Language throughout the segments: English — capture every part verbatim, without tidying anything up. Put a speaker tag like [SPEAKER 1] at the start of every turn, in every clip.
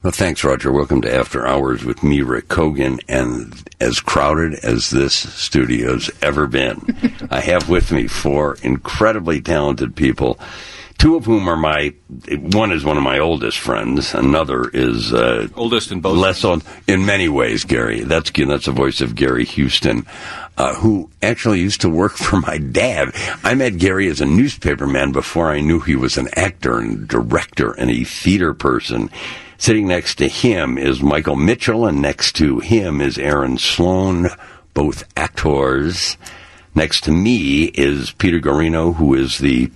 [SPEAKER 1] Well, thanks, Roger. Welcome to After Hours with me, Rick Cogan, and as crowded as this studio's ever been, I have with me four incredibly talented people, two of whom are my, one is one of my oldest friends, another is... Uh,
[SPEAKER 2] oldest in both.
[SPEAKER 1] Less old, in many ways, Gary. That's, that's the voice of Gary Houston, uh, who actually used to work for my dad. I met Gary as a newspaperman before I knew he was an actor and director and a theater person. Sitting next to him is Michael Mitchell, and next to him is Aaron Sloan, both actors. Next to me is Peter Garino, who is the,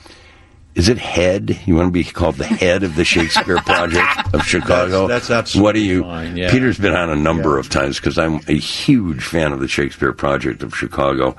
[SPEAKER 1] is it head? You want to be called the head of the Shakespeare Project of Chicago?
[SPEAKER 3] That's, that's absolutely
[SPEAKER 1] what do you,
[SPEAKER 3] fine, yeah.
[SPEAKER 1] Peter's been on a number
[SPEAKER 3] yeah.
[SPEAKER 1] of times because I'm a huge fan of the Shakespeare Project of Chicago.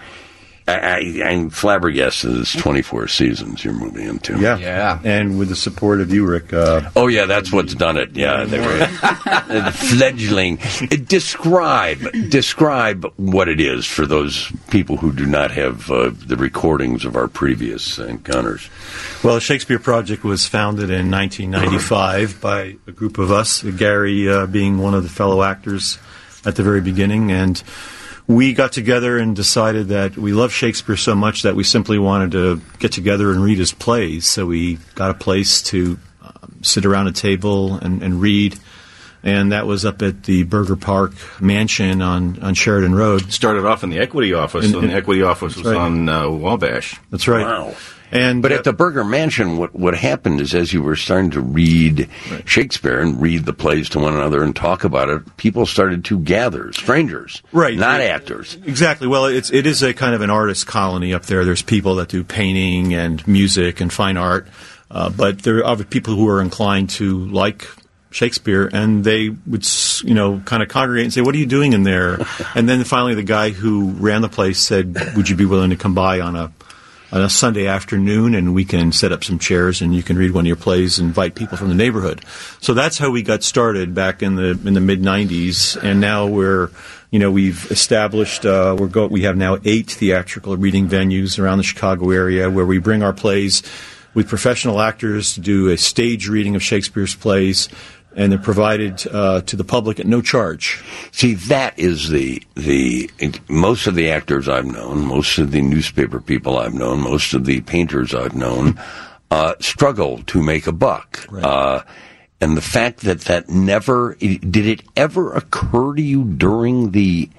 [SPEAKER 1] I, I, I'm flabbergasted it's twenty-four seasons you're moving into.
[SPEAKER 3] Yeah.
[SPEAKER 2] yeah.
[SPEAKER 3] And with the support of you, Rick. Uh,
[SPEAKER 1] oh, yeah, that's what's done it. Yeah, they were the fledgling. Describe, describe what it is for those people who do not have uh, the recordings of our previous encounters.
[SPEAKER 3] Well, the Shakespeare Project was founded in nineteen ninety-five by a group of us, Gary uh, being one of the fellow actors at the very beginning, and we got together and decided that we love Shakespeare so much that we simply wanted to get together and read his plays. So we got a place to um, sit around a table and, and read, and that was up at the Burger Park Mansion on, on Sheridan Road.
[SPEAKER 2] Started off in the Equity Office, and, and the Equity Office was right. on uh, Wabash.
[SPEAKER 3] That's right.
[SPEAKER 1] Wow.
[SPEAKER 3] And,
[SPEAKER 1] but
[SPEAKER 3] uh,
[SPEAKER 1] at the Burger Mansion, what what happened is as you were starting to read
[SPEAKER 3] right.
[SPEAKER 1] Shakespeare and read the plays to one another and talk about it, people started to gather, strangers,
[SPEAKER 3] right,
[SPEAKER 1] not
[SPEAKER 3] it,
[SPEAKER 1] actors.
[SPEAKER 3] Exactly. Well, it's it is a kind of an artist colony up there. There's people that do painting and music and fine art, uh, but there are other people who are inclined to like Shakespeare, and they would, you know, kind of congregate and say, "What are you doing in there?" And then finally, the guy who ran the place said, "Would you be willing to come by on a on a Sunday afternoon, and we can set up some chairs, and you can read one of your plays and invite people from the neighborhood." So that's how we got started back in the in the mid nineties, and now we're, you know, we've established uh, we're go we have now eight theatrical reading venues around the Chicago area where we bring our plays with professional actors to do a stage reading of Shakespeare's plays, and they're provided uh, to the public at no charge.
[SPEAKER 1] See, that is the the most of the actors I've known, most of the newspaper people I've known, most of the painters I've known uh, struggle to make a buck.
[SPEAKER 3] Right.
[SPEAKER 1] Uh, and the fact that that never did it ever occur to you during the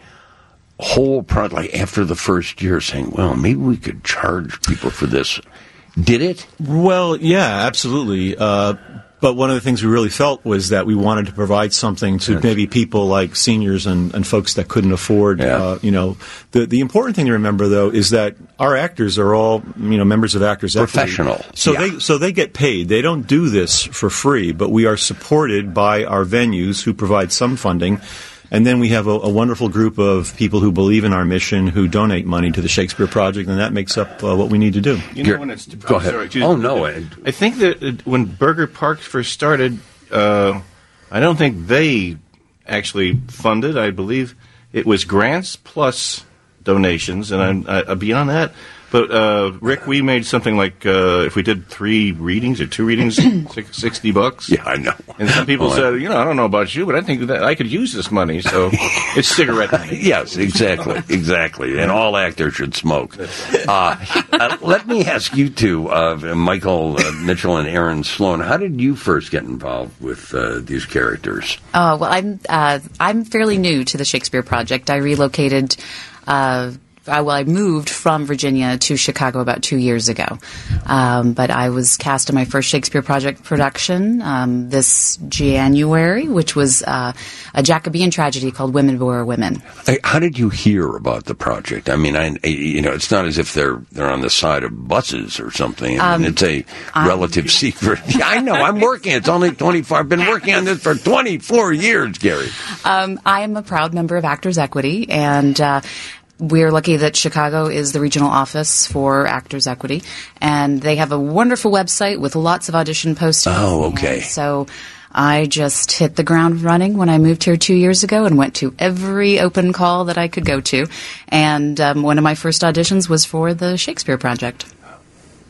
[SPEAKER 1] whole project, like after the first year, saying, "Well, maybe we could charge people for this." Did it?
[SPEAKER 3] Well, yeah, absolutely. Uh, But one of the things we really felt was that we wanted to provide something to
[SPEAKER 1] yes.
[SPEAKER 3] maybe people like seniors and, and folks that couldn't afford,
[SPEAKER 1] yeah.
[SPEAKER 3] uh, you know. The the important thing to remember, though, is that our actors are all, you know, members of Actors Equity.
[SPEAKER 1] Professional.
[SPEAKER 3] So
[SPEAKER 1] yeah.
[SPEAKER 3] they so they get paid. They don't do this for free, but we are supported by our venues who provide some funding. And then we have a, a wonderful group of people who believe in our mission, who donate money to the Shakespeare Project, and that makes up uh, what we need to do.
[SPEAKER 2] You know, when it's,
[SPEAKER 1] Go
[SPEAKER 2] I'm
[SPEAKER 1] ahead.
[SPEAKER 2] sorry, excuse
[SPEAKER 1] oh,
[SPEAKER 2] me.
[SPEAKER 1] no.
[SPEAKER 2] I think that uh, when Burger Park first started, uh, I don't think they actually funded. I believe it was grants plus donations, and I'm, I, beyond that. But, uh, Rick, we made something like, uh, if we did three readings or two readings, sixty bucks.
[SPEAKER 1] Yeah, I know.
[SPEAKER 2] And some people
[SPEAKER 1] oh,
[SPEAKER 2] said, you know, I don't know about you, but I think that I could use this money, so it's cigarette money.
[SPEAKER 1] Yes, exactly, exactly. And all actors should smoke. Uh, uh, let me ask you two, uh, Michael uh, Mitchell and Aaron Sloan, how did you first get involved with uh, these characters?
[SPEAKER 4] Oh, well, I'm, uh, I'm fairly new to the Shakespeare Project. I relocated, uh, I, well, I moved from Virginia to Chicago about two years ago. Um, but I was cast in my first Shakespeare Project production um, this January, which was uh, a Jacobean tragedy called Women Before Women.
[SPEAKER 1] How did you hear about the project? I mean, I, you know, it's not as if they're they're on the side of buses or something. I mean, um, it's a relative I'm, secret. Yeah, I know. I'm working. It's only twenty-four. I've been working on this for twenty-four years, Gary.
[SPEAKER 4] Um, I am a proud member of Actors Equity, and uh, we're lucky that Chicago is the regional office for Actors Equity, and they have a wonderful website with lots of audition postings.
[SPEAKER 1] Oh, okay.
[SPEAKER 4] And so I just hit the ground running when I moved here two years ago and went to every open call that I could go to. And um, one of my first auditions was for the Shakespeare Project.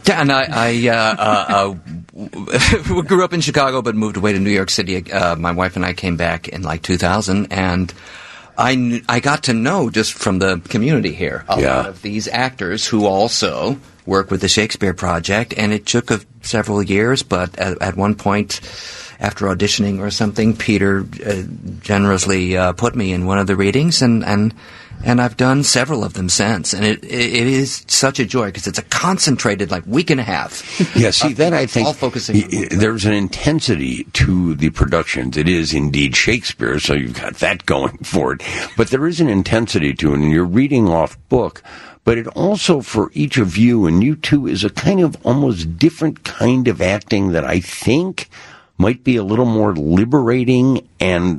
[SPEAKER 5] Yeah, and I, I uh, uh, uh, grew up in Chicago, but moved away to New York City. Uh, my wife and I came back in like two thousand, and I kn- I got to know just from the community here a
[SPEAKER 1] Yeah.
[SPEAKER 5] lot of these actors who also work with the Shakespeare Project, and it took a, several years, but at, at one point, after auditioning or something, Peter uh, generously uh, put me in one of the readings, and, and and I've done several of them since, and it it, it is such a joy because it's a concentrated like week and a half.
[SPEAKER 1] Yeah, see, that I think
[SPEAKER 5] all focusing on one
[SPEAKER 1] there's an intensity to the productions. It is indeed Shakespeare, so you've got that going for it. But there is an intensity to it, and you're reading off book. But it also, for each of you, and you two, is a kind of almost different kind of acting that I think might be a little more liberating and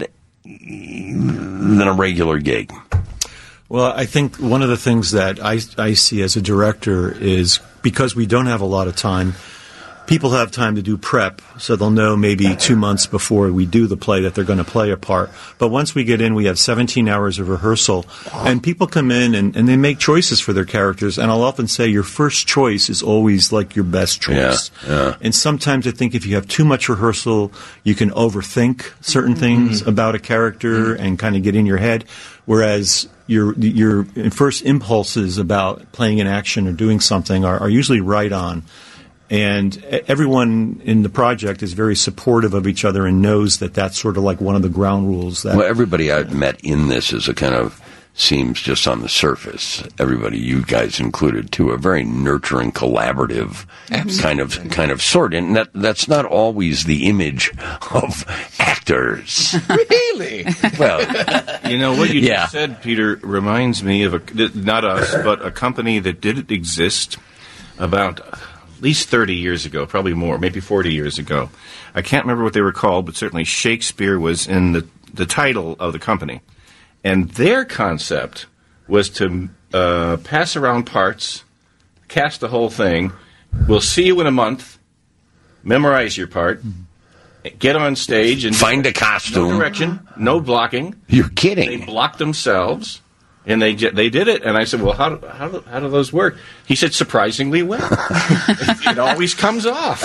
[SPEAKER 1] than a regular gig.
[SPEAKER 3] Well, I think one of the things that I, I see as a director is because we don't have a lot of time, people have time to do prep, so they'll know maybe two months before we do the play that they're going to play a part. But once we get in, we have seventeen hours of rehearsal, and people come in and, and they make choices for their characters, and I'll often say your first choice is always like your best choice.
[SPEAKER 1] Yeah, yeah.
[SPEAKER 3] And sometimes I think if you have too much rehearsal, you can overthink certain things
[SPEAKER 1] Mm-hmm.
[SPEAKER 3] about a character mm-hmm. and kind of get in your head, whereas your your first impulses about playing an action or doing something are, are usually right on. And everyone in the project is very supportive of each other and knows that that's sort of like one of the ground rules. That
[SPEAKER 1] Well, everybody I've met in this is a kind of, seems just on the surface, everybody, you guys included too, a very nurturing, collaborative kind of kind of sort. And that that's not always the image of actors.
[SPEAKER 5] Really?
[SPEAKER 1] Well,
[SPEAKER 2] You know, what you
[SPEAKER 5] Yeah.
[SPEAKER 2] just said, Peter, reminds me of, a, not us, but a company that did exist about at least thirty years ago, probably more, maybe forty years ago. I can't remember what they were called, but certainly Shakespeare was in the, the title of the company. And their concept was to uh, pass around parts, cast the whole thing. We'll see you in a month. Memorize your part. Get on stage and
[SPEAKER 1] find a
[SPEAKER 2] no
[SPEAKER 1] costume.
[SPEAKER 2] direction, no blocking.
[SPEAKER 1] You're
[SPEAKER 2] They
[SPEAKER 1] kidding.
[SPEAKER 2] blocked themselves, and they j- they did it. And I said, "Well, how do, how do, how do those work?" He said, "Surprisingly well. it, it always comes off,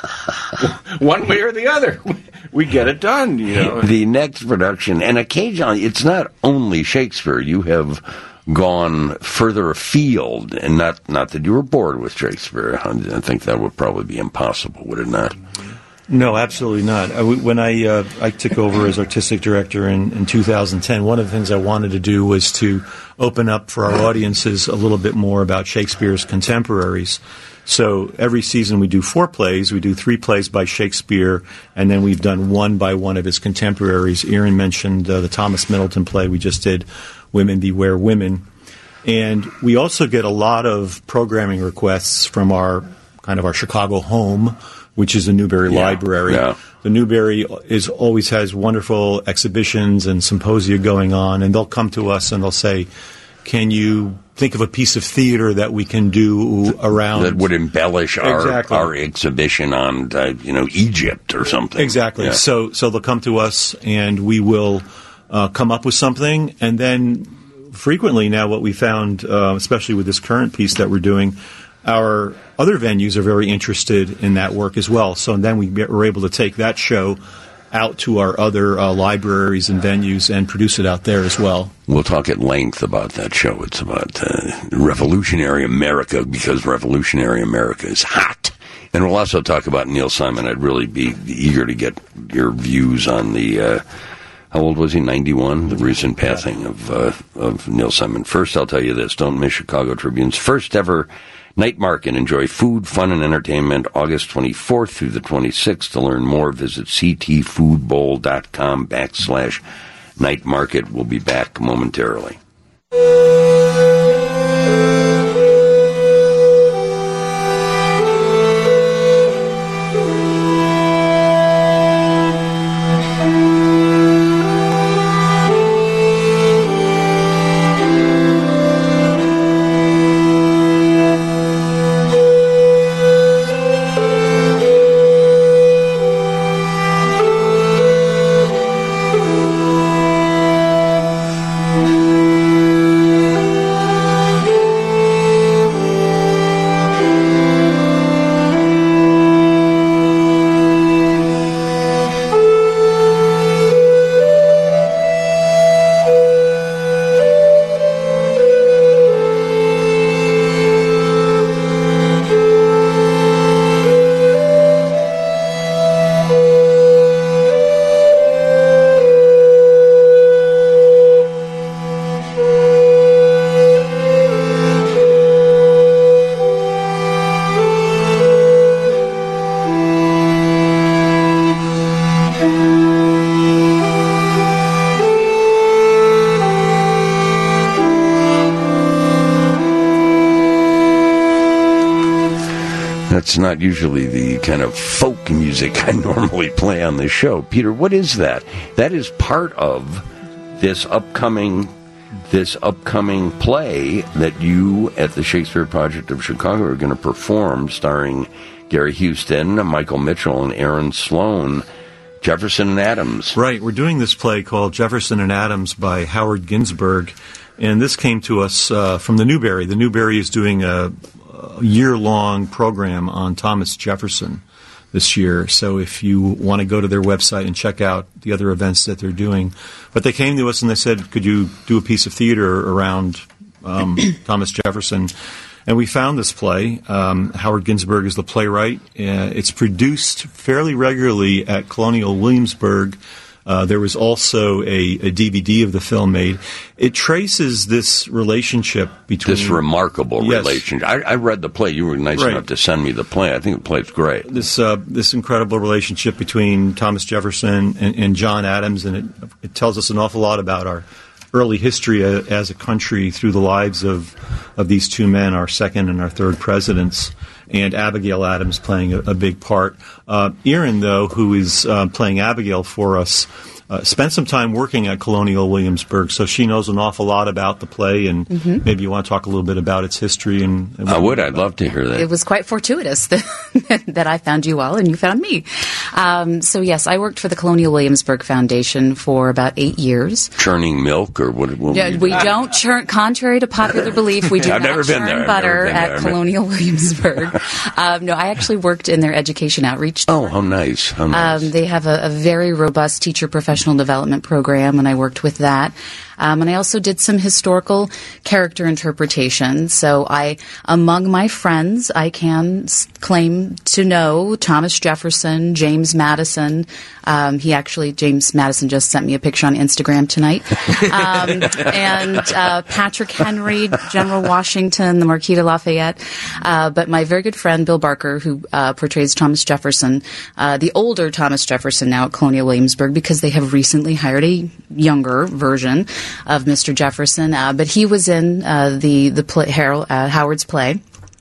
[SPEAKER 2] one way or the other. We get it done." You know.
[SPEAKER 1] The next production, and occasionally, it's not only Shakespeare. You have gone further afield, and not not that you were bored with Shakespeare. I think that would probably be impossible, would it not?
[SPEAKER 3] No, absolutely not. I, when I uh, I took over as artistic director in, in two thousand ten, one of the things I wanted to do was to open up for our audiences a little bit more about Shakespeare's contemporaries. So every season we do four plays. We do three plays by Shakespeare, and then we've done one by one of his contemporaries. Aaron mentioned uh, the Thomas Middleton play we just did, Women Beware Women. And we also get a lot of programming requests from our kind of our Chicago home, which is the Newberry
[SPEAKER 1] Yeah,
[SPEAKER 3] Library.
[SPEAKER 1] yeah.
[SPEAKER 3] The Newberry is always has wonderful exhibitions and symposia going on, and they'll come to us and they'll say, "Can you think of a piece of theater that we can do around
[SPEAKER 1] That would embellish our
[SPEAKER 3] Exactly.
[SPEAKER 1] our exhibition on, uh, you know, Egypt or something."
[SPEAKER 3] Exactly.
[SPEAKER 1] Yeah.
[SPEAKER 3] So so they'll come to us and we will uh, come up with something, and then frequently now what we found, uh, especially with this current piece that we're doing, our other venues are very interested in that work as well. So then we get, we're able to take that show out to our other uh, libraries and venues and produce it out there as well.
[SPEAKER 1] We'll talk at length about that show. It's about uh, revolutionary America, because revolutionary America is hot. And we'll also talk about Neil Simon. I'd really be eager to get your views on the, uh, how old was he, ninety-one? The recent passing of, uh, of Neil Simon. First, I'll tell you this. Don't miss Chicago Tribune's first ever Night Market. Enjoy food, fun, and entertainment August twenty-fourth through the twenty-sixth. To learn more, visit ctfoodbowl.com backslash Night Market. We'll be back momentarily. That's not usually the kind of folk music I normally play on this show. Peter, what is that? That is part of this upcoming this upcoming play that you at the Shakespeare Project of Chicago are going to perform, starring Gary Houston, Michael Mitchell, and Aaron Sloan, Jefferson and Adams.
[SPEAKER 3] Right. We're doing this play called Jefferson and Adams by Howard Ginsberg, and this came to us uh, from the Newberry. The Newberry is doing a, a year-long program on Thomas Jefferson this year. So if you want to go to their website and check out the other events that they're doing. But they came to us and they said, could you do a piece of theater around um, Thomas Jefferson? And we found this play. Um, Howard Ginsberg is the playwright. Uh, it's produced fairly regularly at Colonial Williamsburg. Uh, there was also a, a D V D of the film made. It traces this relationship between...
[SPEAKER 1] This remarkable
[SPEAKER 3] yes.
[SPEAKER 1] relationship. I, I read the play. You were nice
[SPEAKER 3] right.
[SPEAKER 1] enough to send me the play. I think the play's great.
[SPEAKER 3] This uh, this incredible relationship between Thomas Jefferson and, and John Adams, and it, it tells us an awful lot about our early history as a country through the lives of, of these two men, our second and our third presidents, and Abigail Adams playing a, a big part. Uh, Erin, though, who is uh, playing Abigail for us, uh, spent some time working at Colonial Williamsburg, so she knows an awful lot about the play, and mm-hmm. maybe you want to talk a little bit about its history. And, and
[SPEAKER 1] I would. I'd love to hear that.
[SPEAKER 4] It was quite fortuitous that, that I found you all and you found me. Um, so, yes, I worked for the Colonial Williamsburg Foundation for about eight years.
[SPEAKER 1] Churning milk or what? what
[SPEAKER 4] yeah, we don't churn, contrary to popular belief, we do
[SPEAKER 1] I've
[SPEAKER 4] not
[SPEAKER 1] never
[SPEAKER 4] churn
[SPEAKER 1] been there.
[SPEAKER 4] butter
[SPEAKER 1] been
[SPEAKER 4] at
[SPEAKER 1] there.
[SPEAKER 4] Colonial Williamsburg. um, no, I actually worked in their education outreach.
[SPEAKER 1] Oh, how nice. How nice.
[SPEAKER 4] Um, they have a, a very robust teacher professional development program, and I worked with that. Um, and I also did some historical character interpretation. So I, among my friends, I can s- claim to know Thomas Jefferson, James Madison. Um, he actually, James Madison just sent me a picture on Instagram tonight. Um, and uh, Patrick Henry, General Washington, the Marquis de Lafayette. Uh, but my very good friend, Bill Barker, who uh, portrays Thomas Jefferson, uh, the older Thomas Jefferson now at Colonial Williamsburg, because they have recently hired a younger version of Mister Jefferson, uh, but he was in uh, the the play, Harold, uh, Howard's play,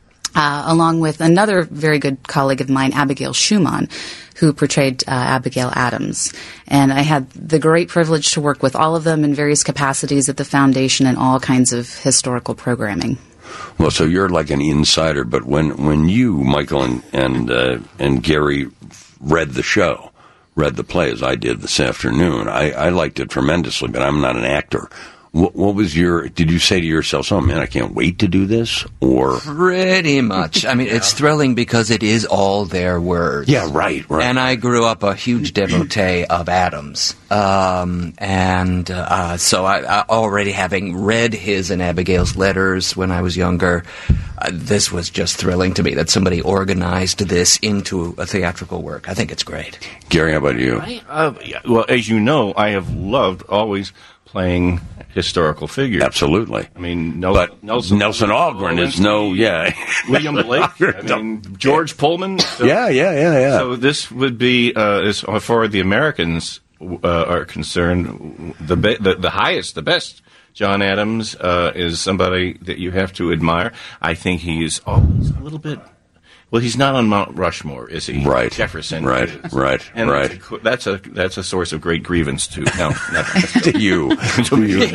[SPEAKER 4] uh, along with another very good colleague of mine, Abigail Schumann, who portrayed uh, Abigail Adams. And I had the great privilege to work with all of them in various capacities at the foundation and all kinds of historical programming.
[SPEAKER 1] Well, so you're like an insider, but when, when you, Michael, and and, uh, and Gary read the show, read the play as I did this afternoon, I, I liked it tremendously, but I'm not an actor. What, what was your, did you say to yourself, oh man, I can't wait to do this? Or
[SPEAKER 5] Pretty much. I mean, yeah. It's thrilling because it is all their words.
[SPEAKER 1] Yeah, right, right.
[SPEAKER 5] And I grew up a huge devotee of Adams. Um, and uh, so I, I already having read his and Abigail's letters when I was younger, uh, this was just thrilling to me that somebody organized this into a theatrical work. I think it's great.
[SPEAKER 1] Gary, how about you?
[SPEAKER 2] Uh, yeah, well, as you know, I have loved always playing historical figures.
[SPEAKER 1] Absolutely.
[SPEAKER 2] I mean, Nel-
[SPEAKER 1] but
[SPEAKER 2] Nelson,
[SPEAKER 1] Nelson Algren is no, yeah.
[SPEAKER 2] William Blake, I mean, George Pullman. So,
[SPEAKER 1] yeah, yeah, yeah, yeah.
[SPEAKER 2] So this would be, uh, as far as the Americans uh, are concerned, the, be- the the highest, the best. John Adams uh, is somebody that you have to admire. I think he's always a little bit. Well, he's not on Mount Rushmore, is he?
[SPEAKER 1] Right.
[SPEAKER 2] Jefferson.
[SPEAKER 1] Right.
[SPEAKER 2] Is.
[SPEAKER 1] Right.
[SPEAKER 2] And
[SPEAKER 1] right.
[SPEAKER 2] That's a that's a source of great grievance to no, not
[SPEAKER 1] to you.
[SPEAKER 2] to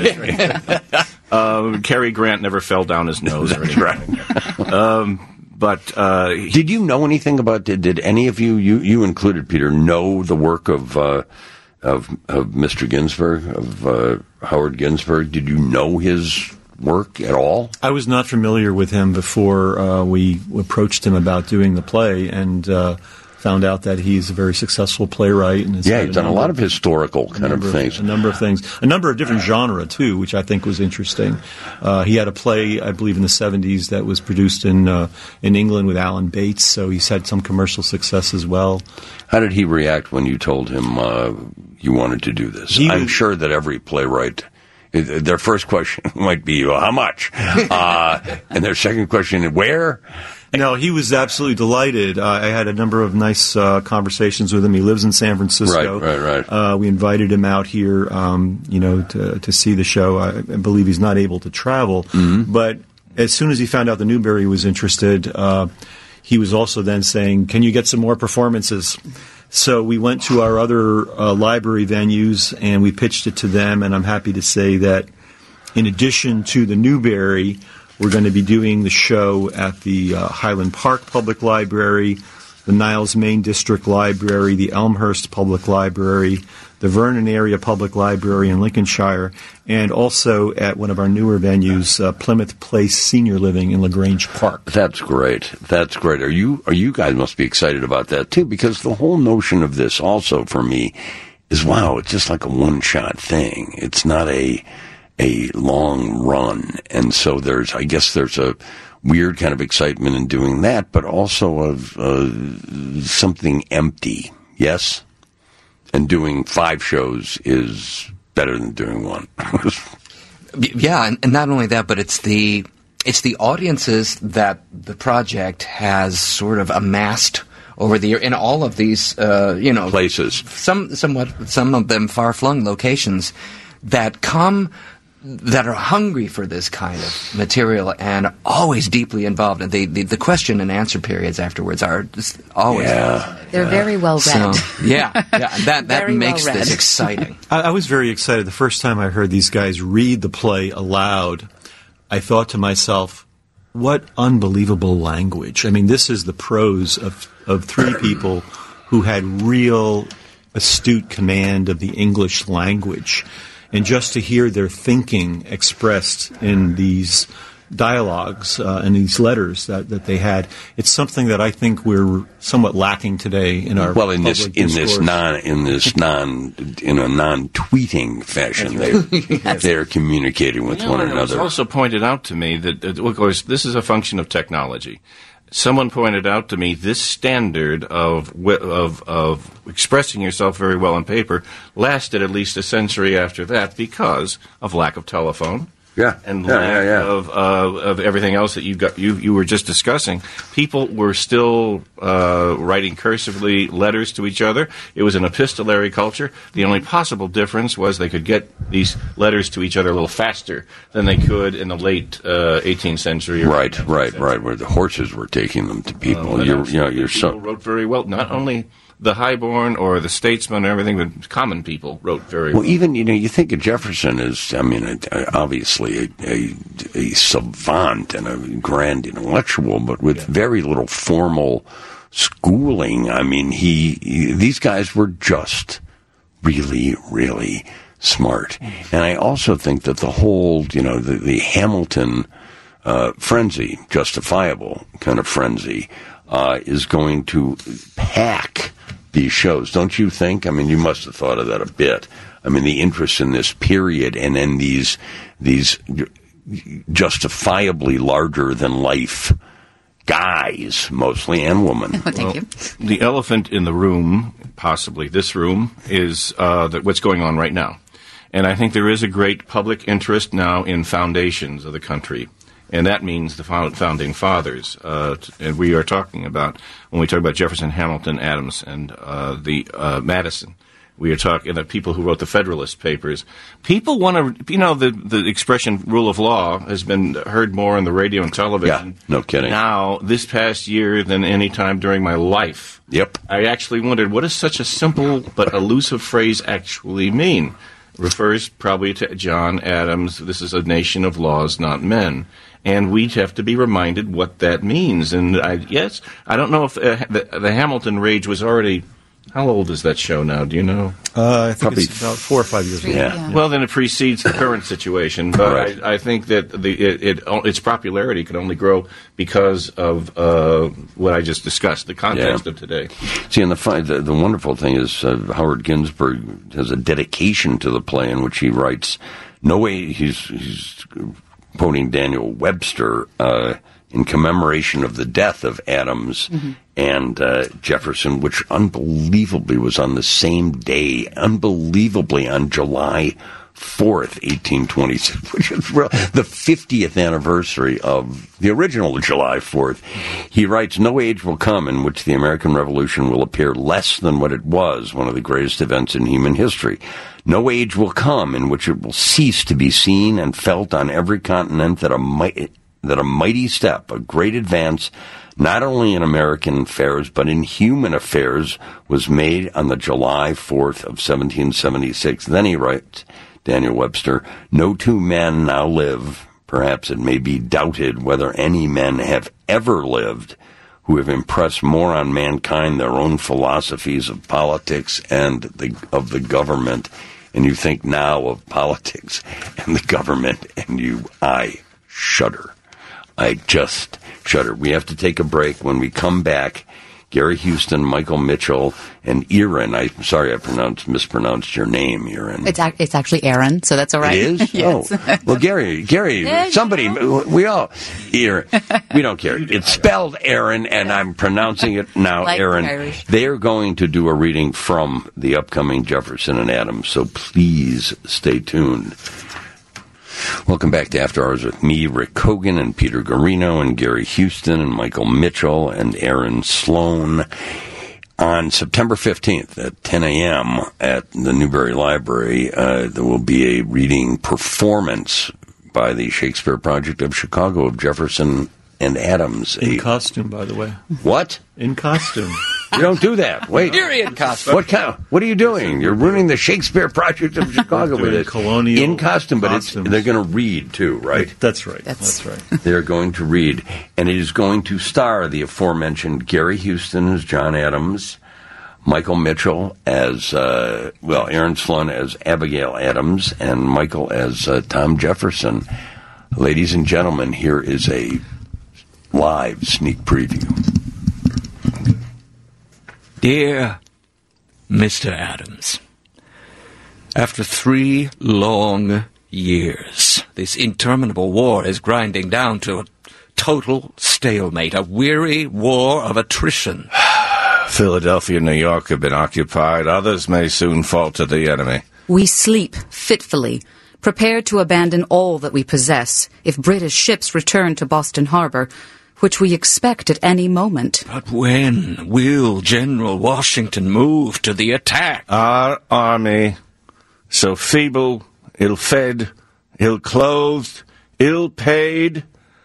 [SPEAKER 2] you. uh, Cary Grant never fell down his nose or anything. Right. Um, but uh, he,
[SPEAKER 1] did you know anything about? Did, did any of you, you, you included, Peter, know the work of uh, of of Mister Ginsberg, of uh, Howard Ginsberg? Did you know his work at all?
[SPEAKER 3] I was not familiar with him before uh, we approached him about doing the play, and uh, found out that he's a very successful playwright. And has
[SPEAKER 1] yeah,
[SPEAKER 3] had
[SPEAKER 1] he's done a lot of historical kind of things.
[SPEAKER 3] Of, a number of things. A number of different genre, too, which I think was interesting. Uh, he had a play, I believe, in the seventies that was produced in uh, in England with Alan Bates, so he's had some commercial success as well.
[SPEAKER 1] How did he react when you told him uh, you wanted to do this?
[SPEAKER 3] He
[SPEAKER 1] I'm
[SPEAKER 3] was,
[SPEAKER 1] sure that every playwright... Their first question might be, well, how much? Uh, and their second question, where?
[SPEAKER 3] No, he was absolutely delighted. Uh, I had a number of nice uh, conversations with him. He lives in San Francisco.
[SPEAKER 1] Right, right, right.
[SPEAKER 3] Uh, we invited him out here, um, you know, to, to see the show. I, I believe he's not able to travel. Mm-hmm. But as soon as he found out the Newberry was interested, uh, he was also then saying, can you get some more performances? So we went to our other uh, library venues and we pitched it to them, and I'm happy to say that in addition to the Newberry, we're going to be doing the show at the uh, Highland Park Public Library, the Niles Main District Library, the Elmhurst Public Library, the Vernon Area Public Library in Lincolnshire, and also at one of our newer venues, uh, Plymouth Place Senior Living in LaGrange Park.
[SPEAKER 1] That's great. That's great. Are you? Are you guys must be excited about that too? Because the whole notion of this, also for me, is wow. It's just like a one-shot thing. It's not a a long run, and so there's. I guess there's a weird kind of excitement in doing that, but also of uh, something empty. Yes. And doing five shows is better than doing one.
[SPEAKER 5] Yeah, and, and not only that, but it's the it's the audiences that the project has sort of amassed over the year in all of these, uh, you know,
[SPEAKER 1] places.
[SPEAKER 5] Some somewhat some of them far flung locations that come. That are hungry for this kind of material and always deeply involved. And the, the, the question and answer periods afterwards are just always.
[SPEAKER 1] Yeah.
[SPEAKER 4] They're
[SPEAKER 1] yeah.
[SPEAKER 4] very well read.
[SPEAKER 5] So, yeah, yeah, that, that makes
[SPEAKER 4] well
[SPEAKER 5] this exciting.
[SPEAKER 3] I, I was very excited. The first time I heard these guys read the play aloud, I thought to myself, what unbelievable language. I mean, this is the prose of, of three people who had real astute command of the English language. And just to hear their thinking expressed in these dialogues uh, and these letters that, that they had, it's something that I think we're somewhat lacking today in our
[SPEAKER 1] well in this in
[SPEAKER 3] discourse.
[SPEAKER 1] this non in this non in a non-tweeting fashion. They yes. they're communicating with
[SPEAKER 2] you know,
[SPEAKER 1] one
[SPEAKER 2] and
[SPEAKER 1] another.
[SPEAKER 2] It was also pointed out to me that, uh, of course, this is a function of technology. Someone pointed out to me this standard of of of expressing yourself very well on paper lasted at least a century after that because of lack of telephone.
[SPEAKER 1] Yeah,
[SPEAKER 2] and
[SPEAKER 1] yeah,
[SPEAKER 2] lack
[SPEAKER 1] yeah, yeah.
[SPEAKER 2] of uh, of everything else that you got you you were just discussing. People were still uh, writing cursively letters to each other. It was an epistolary culture. The only possible difference was they could get these letters to each other a little faster than they could in the late uh, eighteenth century. Or
[SPEAKER 1] right, right,
[SPEAKER 2] century.
[SPEAKER 1] right. Where the horses were taking them to people.
[SPEAKER 2] Uh,
[SPEAKER 1] you're, you know, you're
[SPEAKER 2] people
[SPEAKER 1] so
[SPEAKER 2] wrote very well. Not only the highborn or the statesmen and everything, but common people wrote very well.
[SPEAKER 1] Well, even, you know, you think of Jefferson as, I mean, a, a, obviously a, a, a savant and a grand intellectual, but with yeah. very little formal schooling. I mean, he, he, these guys were just really, really smart. And I also think that the whole, you know, the, the Hamilton uh, frenzy, justifiable kind of frenzy, uh, is going to pack these shows, don't you think? I mean, you must have thought of that a bit. I mean, the interest in this period and then these these justifiably larger than life guys, mostly, and women.
[SPEAKER 4] Oh, thank
[SPEAKER 2] well,
[SPEAKER 4] you.
[SPEAKER 2] The elephant in the room, possibly this room, is uh, that what's going on right now. And I think there is a great public interest now in foundations of the country. And that means the founding fathers. Uh, and we are talking about, when we talk about Jefferson, Hamilton, Adams, and uh, the uh, Madison, we are talking about people who wrote the Federalist Papers. People want to, you know, the, the expression rule of law has been heard more on the radio and television.
[SPEAKER 1] Yeah, no kidding.
[SPEAKER 2] Now, this past year than any time during my life.
[SPEAKER 1] Yep.
[SPEAKER 2] I actually wondered, what does such a simple but elusive phrase actually mean? Refers probably to John Adams. This is a nation of laws, not men. And we have to be reminded what that means. And I, yes, I don't know if uh, the, the Hamilton Rage was already. How old is that show now? Do you know?
[SPEAKER 3] Uh, I think
[SPEAKER 1] Probably
[SPEAKER 3] it's about four or five years old.
[SPEAKER 1] Yeah.
[SPEAKER 4] Yeah.
[SPEAKER 2] Well, then it precedes the current situation. But
[SPEAKER 1] Right.
[SPEAKER 2] I, I think that the it, it, its popularity can only grow because of uh, what I just discussed, the context
[SPEAKER 1] Yeah.
[SPEAKER 2] of today.
[SPEAKER 1] See, and the, fi- the the wonderful thing is uh, Howard Ginsburg has a dedication to the play in which he writes, no way, he's, he's quoting Daniel Webster, uh, in commemoration of the death of Adams mm-hmm. and uh, Jefferson, which unbelievably was on the same day, unbelievably on July fourth, eighteen twenty-six, which is real, the fiftieth anniversary of the original July fourth. He writes, no age will come in which the American Revolution will appear less than what it was, one of the greatest events in human history. No age will come in which it will cease to be seen and felt on every continent that a mighty, that a mighty step, a great advance, not only in American affairs, but in human affairs, was made on the July fourth of seventeen seventy-six. Then he writes, Daniel Webster, no two men now live, perhaps it may be doubted whether any men have ever lived, who have impressed more on mankind their own philosophies of politics and the, of the government. And you think now of politics and the government, and you, I shudder. I just shudder. We have to take a break. When we come back, Gary Houston, Michael Mitchell, and Erin. I'm sorry I pronounced mispronounced your name, Erin.
[SPEAKER 4] It's, ac- it's actually Aaron, so that's all right.
[SPEAKER 1] It is?
[SPEAKER 4] Yes.
[SPEAKER 1] Oh. Well, Gary, Gary,
[SPEAKER 4] Yeah,
[SPEAKER 1] somebody,
[SPEAKER 4] you know.
[SPEAKER 1] we all, Erin, we don't care. It's spelled Aaron, and I'm pronouncing it now,
[SPEAKER 4] Like
[SPEAKER 1] Aaron.
[SPEAKER 4] Irish.
[SPEAKER 1] They are going to do a reading from the upcoming Jefferson and Adams, so please stay tuned. Welcome back to After Hours with me, Rick Hogan, and Peter Garino, and Gary Houston, and Michael Mitchell, and Aaron Sloan. On September fifteenth at ten a.m. at the Newberry Library, uh, there will be a reading performance by the Shakespeare Project of Chicago of Jefferson and Adams.
[SPEAKER 3] In
[SPEAKER 1] A-
[SPEAKER 3] costume, by the way.
[SPEAKER 1] What?
[SPEAKER 3] In costume.
[SPEAKER 1] You don't do that. Wait.
[SPEAKER 5] Period costume.
[SPEAKER 1] What kind? What are you doing? You're ruining the Shakespeare Project of Chicago with
[SPEAKER 3] Doing
[SPEAKER 1] it.
[SPEAKER 3] colonial
[SPEAKER 1] in costume, but it's,
[SPEAKER 3] costumes.
[SPEAKER 1] they're going to read too, right?
[SPEAKER 3] That's right.
[SPEAKER 4] That's-
[SPEAKER 3] That's right.
[SPEAKER 1] They're going to read, and it is going to star the aforementioned Gary Houston as John Adams, Michael Mitchell as uh, well, Aaron Sloan as Abigail Adams, and Michael as uh, Tom Jefferson. Ladies and gentlemen, here is a live sneak preview.
[SPEAKER 6] Dear Mister Adams, after three long years, this interminable war is grinding down to a total stalemate, a weary war of attrition.
[SPEAKER 2] Philadelphia and New York have been occupied. Others may soon fall to the enemy.
[SPEAKER 4] We sleep fitfully, prepared to abandon all that we possess if British ships return to Boston Harbor, which we expect at any moment.
[SPEAKER 6] But when will General Washington move to the attack?
[SPEAKER 2] Our army, so feeble, ill-fed, ill-clothed, ill-paid,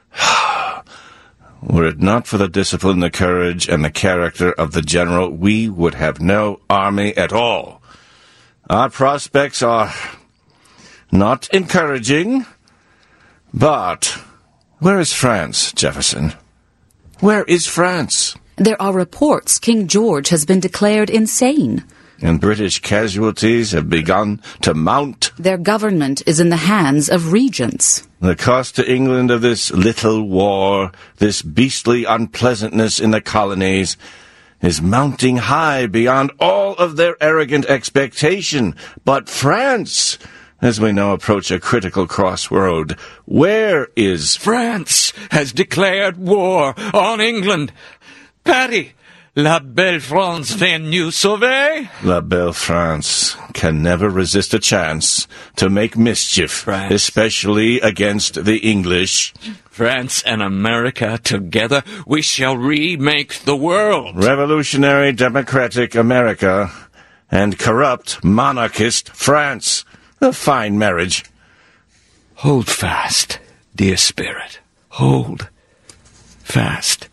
[SPEAKER 2] were it not for the discipline, the courage, and the character of the general, we would have no army at all. Our prospects are not encouraging, but where is France, Jefferson? Where is France?
[SPEAKER 4] There are reports King George has been declared insane.
[SPEAKER 2] And British casualties have begun to mount.
[SPEAKER 4] Their government is in the hands of regents.
[SPEAKER 2] The cost to England of this little war, this beastly unpleasantness in the colonies, is mounting high beyond all of their arrogant expectation. But France, as we now approach a critical crossroad, where is
[SPEAKER 6] France has declared war on England. Patty, la belle France vient nous sauver?
[SPEAKER 2] La belle France can never resist a chance to make mischief,
[SPEAKER 6] France.
[SPEAKER 2] especially against the English.
[SPEAKER 6] France and America together, we shall remake the world.
[SPEAKER 2] Revolutionary democratic America and corrupt monarchist France. A fine marriage.
[SPEAKER 6] Hold fast, dear spirit. Hold fast.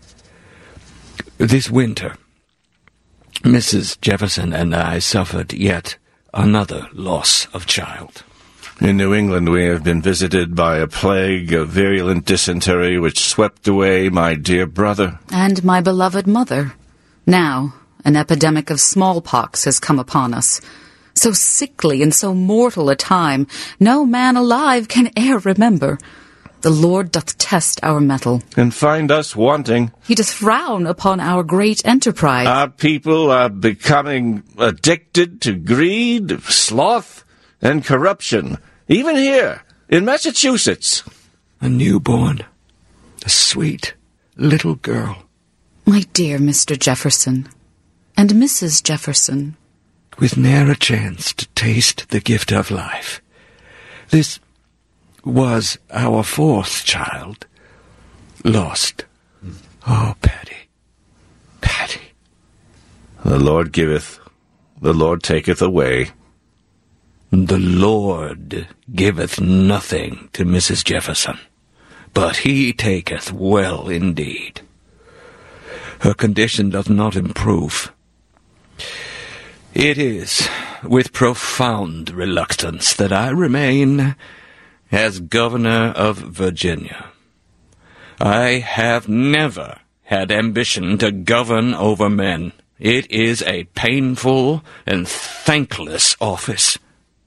[SPEAKER 6] This winter, Missus Jefferson and I suffered yet another loss of child.
[SPEAKER 2] In New England, we have been visited by a plague of virulent dysentery which swept away my dear brother.
[SPEAKER 4] And my beloved mother. Now, an epidemic of smallpox has come upon us. So sickly and so mortal a time, no man alive can e'er remember. The Lord doth test our mettle.
[SPEAKER 2] And find us wanting.
[SPEAKER 4] He doth frown upon our great enterprise.
[SPEAKER 2] Our people are becoming addicted to greed, sloth, and corruption. Even here, in Massachusetts.
[SPEAKER 6] A newborn, a sweet little girl.
[SPEAKER 4] My dear Mister Jefferson, and Missus Jefferson,
[SPEAKER 6] with ne'er a chance to taste the gift of life. This was our fourth child, lost. Oh, Patty, Patty.
[SPEAKER 2] The Lord giveth, the Lord taketh away.
[SPEAKER 6] The Lord giveth nothing to Missus Jefferson, but he taketh well indeed. her condition does not improve. It is with profound reluctance that I remain as governor of Virginia. I have never had ambition to govern over men. It is a painful and thankless office.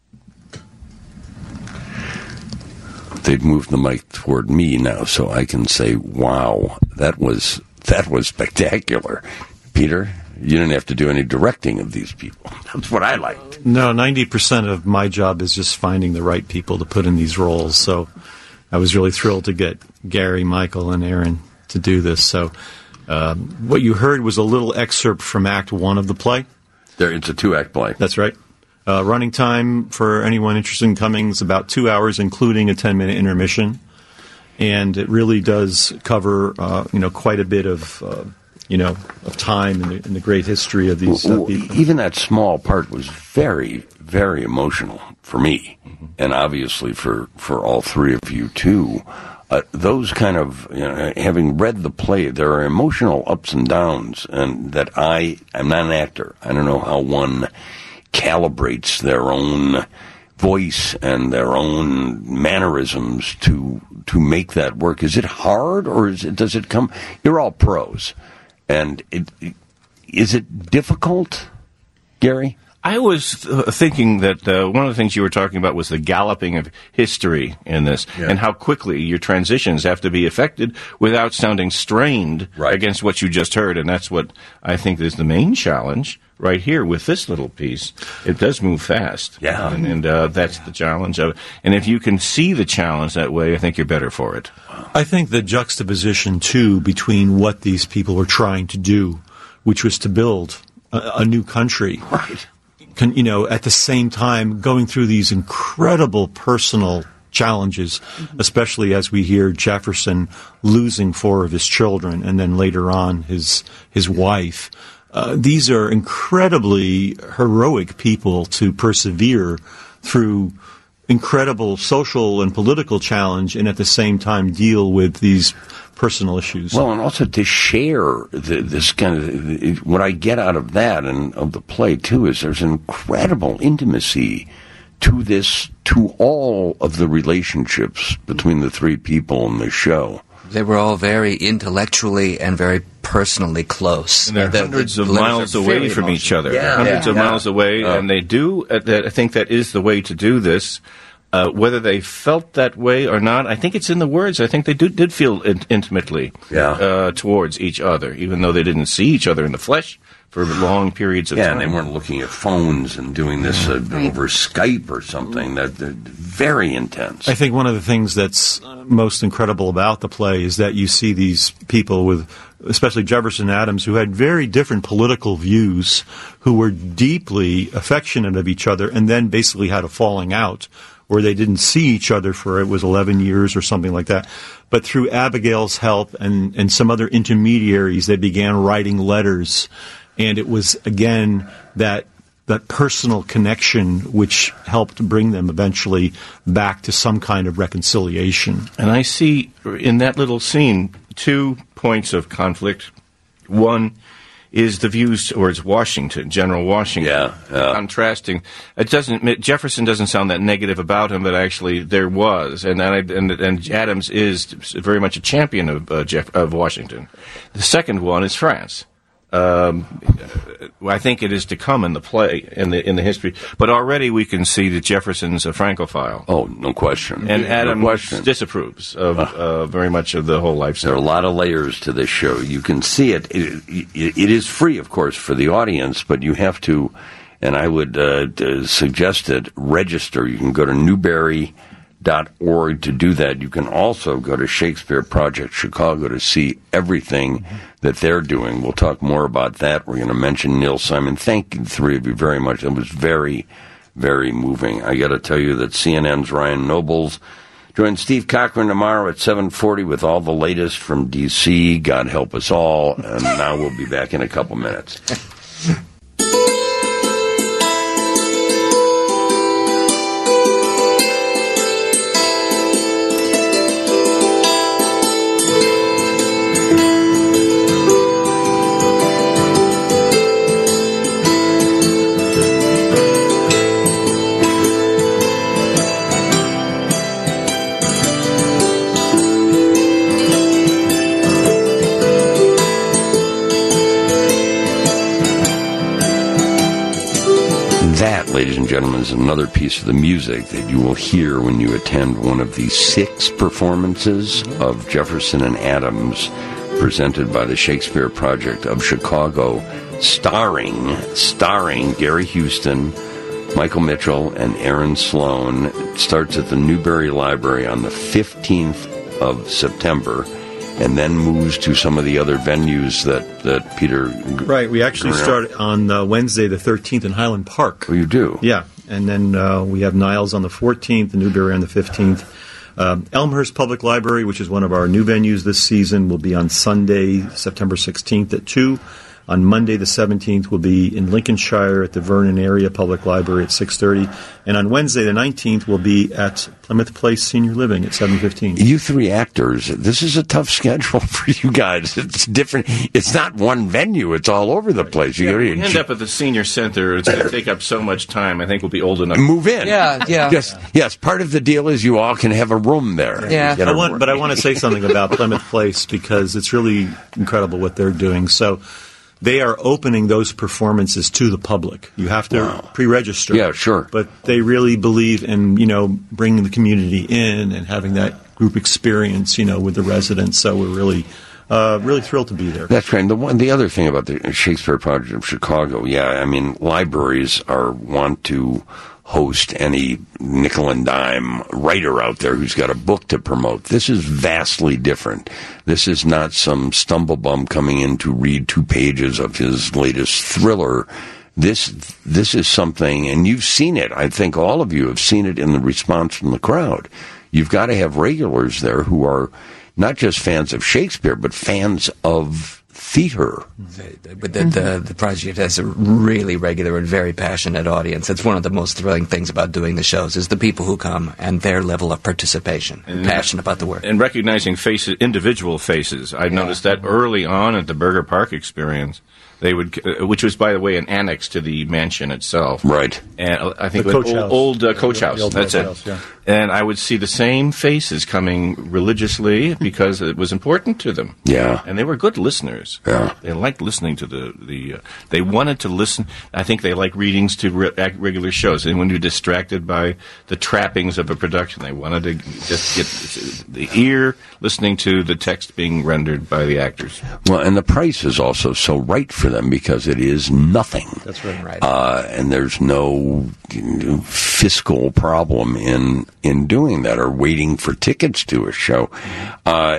[SPEAKER 1] They've moved the mic toward me now, so I can say, wow, that was that was spectacular. Peter, you didn't have to do any directing of these people. That's what I liked.
[SPEAKER 3] No, ninety percent of my job is just finding the right people to put in these roles. So I was really thrilled to get Gary, Michael, and Aaron to do this. So um, what you heard was a little excerpt from Act One of the play.
[SPEAKER 1] There, it's a two-act play.
[SPEAKER 3] That's right. Uh, running time for anyone interested in coming is about two hours, including a ten-minute intermission. And it really does cover, uh, you know, quite a bit of, uh, you know, of time in the, in the great history of these uh, people.
[SPEAKER 1] Even that small part was very, very emotional for me, mm-hmm. and obviously for, for all three of you, too. Uh, those kind of, you know, having read the play, there are emotional ups and downs, and that I, I'm not an actor. I don't know how one calibrates their own voice and their own mannerisms to to make that work. Is it hard, or is it, does it come? You're all pros, and it, is it difficult, Gary?
[SPEAKER 2] I was uh, thinking that uh, one of the things you were talking about was the galloping of history in this, yeah. and how quickly your transitions have to be effected without sounding strained
[SPEAKER 1] right.
[SPEAKER 2] against what you just heard, and that's what I think is the main challenge right here with this little piece. It does move fast,
[SPEAKER 1] yeah,
[SPEAKER 2] and, and uh, that's the challenge of it. And if you can see the challenge that way, I think you're better for it.
[SPEAKER 3] I think the juxtaposition, too, between what these people were trying to do, which was to build a, a new country,
[SPEAKER 1] right.
[SPEAKER 3] Can, you know, at the same time going through these incredible personal challenges, especially as we hear Jefferson losing four of his children and then later on his his wife. Uh, these are incredibly heroic people to persevere through incredible social and political challenge and at the same time deal with these personal issues.
[SPEAKER 1] Well, and also to share the, this kind of, what I get out of that and of the play, too, is there's an incredible intimacy to this, to all of the relationships between the three people in the show.
[SPEAKER 5] They were all very intellectually and very personally close.
[SPEAKER 2] And they're
[SPEAKER 5] the,
[SPEAKER 2] hundreds
[SPEAKER 5] the
[SPEAKER 2] of miles away from
[SPEAKER 5] emotional.
[SPEAKER 2] each other.
[SPEAKER 5] Yeah.
[SPEAKER 2] Hundreds
[SPEAKER 5] yeah.
[SPEAKER 2] of
[SPEAKER 5] yeah.
[SPEAKER 2] miles away,
[SPEAKER 1] uh,
[SPEAKER 2] and they do, uh, that, I think that is the way to do this. Uh, whether they felt that way or not, I think it's in the words. I think they do, did feel in, intimately
[SPEAKER 1] yeah.
[SPEAKER 2] uh, towards each other, even though they didn't see each other in the flesh for long periods of
[SPEAKER 1] yeah,
[SPEAKER 2] time.
[SPEAKER 1] and they weren't looking at phones and doing this uh, over Skype or something. That they're very intense.
[SPEAKER 3] I think one of the things that's most incredible about the play is that you see these people with, especially Jefferson Adams, who had very different political views, who were deeply affectionate of each other, and then basically had a falling out where they didn't see each other for, it was eleven years or something like that. But through Abigail's help and, and some other intermediaries, they began writing letters. And it was, again, that that personal connection which helped bring them eventually back to some kind of reconciliation.
[SPEAKER 2] And I see in that little scene two points of conflict. One is the views towards Washington, General Washington.
[SPEAKER 1] Yeah, yeah.
[SPEAKER 2] Contrasting. It doesn't, Jefferson doesn't sound that negative about him, but actually there was. And and, and, and Adams is very much a champion of, uh, Jeff, of Washington. The second one is France. Um, I think it is to come in the play, in the in the history. But already we can see that Jefferson's a Francophile.
[SPEAKER 1] Oh, no question.
[SPEAKER 2] And
[SPEAKER 1] no
[SPEAKER 2] Adams
[SPEAKER 1] question.
[SPEAKER 2] disapproves of uh, uh, very much of the whole lifestyle.
[SPEAKER 1] There are a lot of layers to this show. You can see it. It, it, it is free, of course, for the audience, but you have to, and I would uh, suggest it, register. You can go to newberry dot org to do that. You can also go to Shakespeare Project Chicago to see everything that they're doing. We'll talk more about that. We're going to mention Neil Simon. Thank you, the three of you, very much. It was very, very moving. I got to tell you that C N N's Ryan Nobles joins Steve Cochran tomorrow at seven forty with all the latest from D C. God help us all. And now we'll be back in a couple minutes. gentlemen, is another piece of the music that you will hear when you attend one of the six performances of Jefferson and Adams presented by the Shakespeare Project of Chicago, starring, starring Gary Houston, Michael Mitchell, and Aaron Sloan. It starts at the Newberry Library on the fifteenth of September, and then moves to some of the other venues that, that Peter...
[SPEAKER 3] Right, we actually start on uh, Wednesday the thirteenth in Highland Park.
[SPEAKER 1] Oh, you do?
[SPEAKER 3] Yeah, and then uh, we have Niles on the fourteenth, and Newberry on the fifteenth. Um, Elmhurst Public Library, which is one of our new venues this season, will be on Sunday, September sixteenth at two. On Monday the seventeenth, we'll be in Lincolnshire at the Vernon Area Public Library at six thirty. And on Wednesday the nineteenth, we'll be at Plymouth Place Senior Living at seven fifteen.
[SPEAKER 1] You three actors, this is a tough schedule for you guys. It's different. It's not one venue. It's all over the place. You
[SPEAKER 2] Yeah,
[SPEAKER 1] go
[SPEAKER 2] we
[SPEAKER 1] to
[SPEAKER 2] end up at the senior center. It's going to take up so much time. I think we'll be old enough.
[SPEAKER 1] move in.
[SPEAKER 5] Yeah, yeah.
[SPEAKER 1] Yes, yes. Part of the deal is you all can have a room there.
[SPEAKER 5] Yeah.
[SPEAKER 1] You get
[SPEAKER 3] I
[SPEAKER 1] a
[SPEAKER 3] want,
[SPEAKER 1] room.
[SPEAKER 3] but I want to say something about Plymouth Place because it's really incredible what they're doing. So they are opening those performances to the public. You have to
[SPEAKER 1] Wow.
[SPEAKER 3] pre-register.
[SPEAKER 1] Yeah, sure.
[SPEAKER 3] But they really believe in, you know, bringing the community in and having that group experience, you know, with the residents. So we're really, uh, really thrilled to be there.
[SPEAKER 1] That's great. And the one, the other thing about the Shakespeare Project of Chicago, yeah, I mean, libraries are want to host any nickel and dime writer out there who's got a book to promote. This is vastly different. This is not some stumblebum coming in to read two pages of his latest thriller. This this is something, and you've seen it. I think all of you have seen it in the response from the crowd. You've got to have regulars there who are not just fans of Shakespeare, but fans of theater.
[SPEAKER 5] But the, the, the project has a really regular and very passionate audience. It's one of the most thrilling things about doing the shows is the people who come and their level of participation, and passion about the work.
[SPEAKER 2] And recognizing faces, individual faces. I noticed that early on at the Burger Park experience. They would, uh, which was, by the way, an annex to the mansion itself.
[SPEAKER 1] Right.
[SPEAKER 2] And uh, I think
[SPEAKER 3] The
[SPEAKER 2] it was
[SPEAKER 3] coach
[SPEAKER 2] old,
[SPEAKER 3] house.
[SPEAKER 2] old uh, coach
[SPEAKER 3] The
[SPEAKER 2] house.
[SPEAKER 3] old
[SPEAKER 2] That's
[SPEAKER 3] coach
[SPEAKER 2] it.
[SPEAKER 3] house, yeah.
[SPEAKER 2] And I would see the same faces coming religiously because it was important to them.
[SPEAKER 1] Yeah.
[SPEAKER 2] And they were good listeners.
[SPEAKER 1] Yeah.
[SPEAKER 2] They liked listening to the the. Uh, they wanted to listen. I think they like readings to re- act- regular shows. And when you're distracted by the trappings of a production, they wanted to just get the ear listening to the text being rendered by the actors.
[SPEAKER 1] Well, and the price is also so right for them because it is nothing.
[SPEAKER 3] That's right.
[SPEAKER 5] Right.
[SPEAKER 1] Uh, and there's no you know, fiscal problem in in doing that or waiting for tickets to a show. Uh,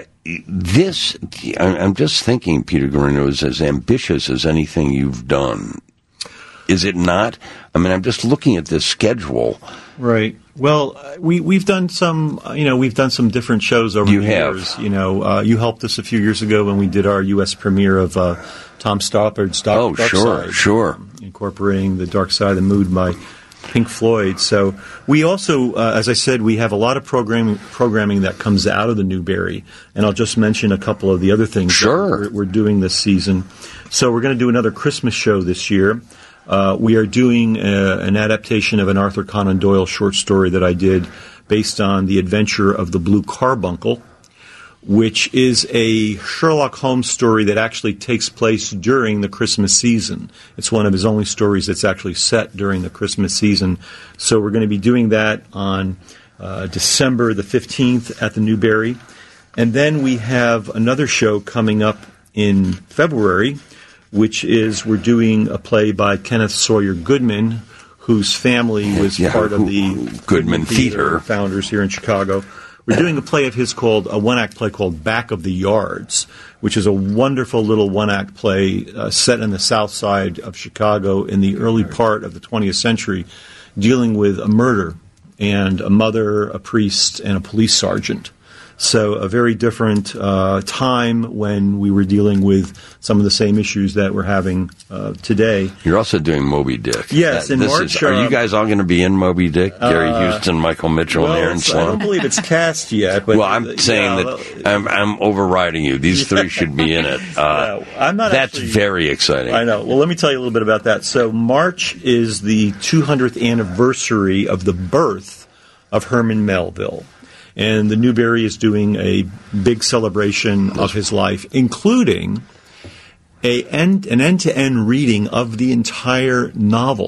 [SPEAKER 1] this, I- I'm just thinking, Peter Guarino, is as ambitious as anything you've done. Is it not? I mean, I'm just looking at this schedule.
[SPEAKER 3] Right. Well, uh, we we've done some, uh, you know, we've done some different shows over
[SPEAKER 1] You
[SPEAKER 3] the
[SPEAKER 1] have.
[SPEAKER 3] years. You know, uh, you helped us a few years ago when we did our U S premiere of uh, Tom Stoppard's Dark,
[SPEAKER 1] Oh,
[SPEAKER 3] Dark
[SPEAKER 1] sure,
[SPEAKER 3] Side,
[SPEAKER 1] sure.
[SPEAKER 3] incorporating the Dark Side of the Mood by Pink Floyd. So we also, uh, as I said, we have a lot of programming programming that comes out of the Newberry, and I'll just mention a couple of the other things
[SPEAKER 1] Sure.
[SPEAKER 3] that we're, we're doing this season. So we're going to do another Christmas show this year. Uh, we are doing uh, an adaptation of an Arthur Conan Doyle short story that I did based on The Adventure of the Blue Carbuncle, which is a Sherlock Holmes story that actually takes place during the Christmas season. It's one of his only stories that's actually set during the Christmas season. So we're going to be doing that on uh, December the fifteenth at the Newberry. And then we have another show coming up in February, which is we're doing a play by Kenneth Sawyer Goodman, whose family was
[SPEAKER 1] Yeah,
[SPEAKER 3] part of
[SPEAKER 1] who-
[SPEAKER 3] the
[SPEAKER 1] Goodman Theater.
[SPEAKER 3] founders here in Chicago. We're doing a play of his called, a one-act play called Back of the Yards, which is a wonderful little one-act play uh, set in the south side of Chicago in the early part of the twentieth century, dealing with a murder and a mother, a priest, and a police sergeant. So a very different uh, time when we were dealing with some of the same issues that we're having uh, today.
[SPEAKER 1] You're also doing Moby Dick.
[SPEAKER 3] Yes, in
[SPEAKER 1] this
[SPEAKER 3] March,
[SPEAKER 1] Is, are you
[SPEAKER 3] uh,
[SPEAKER 1] guys all going to be in Moby Dick? Gary Houston, Michael Mitchell, and Aaron
[SPEAKER 3] it's- I don't
[SPEAKER 1] Sloan?
[SPEAKER 3] believe it's cast yet. But
[SPEAKER 1] Well, I'm
[SPEAKER 3] uh,
[SPEAKER 1] saying
[SPEAKER 3] yeah,
[SPEAKER 1] that I'm, I'm overriding you. These three should be in it. Uh,
[SPEAKER 3] Yeah, I'm not
[SPEAKER 1] that's
[SPEAKER 3] actually-
[SPEAKER 1] very exciting.
[SPEAKER 3] I know. Well, let me tell you a little bit about that. So March is the two hundredth anniversary of the birth of Herman Melville. And the Newberry is doing a big celebration of his life, including a end, an end-to-end reading of the entire novel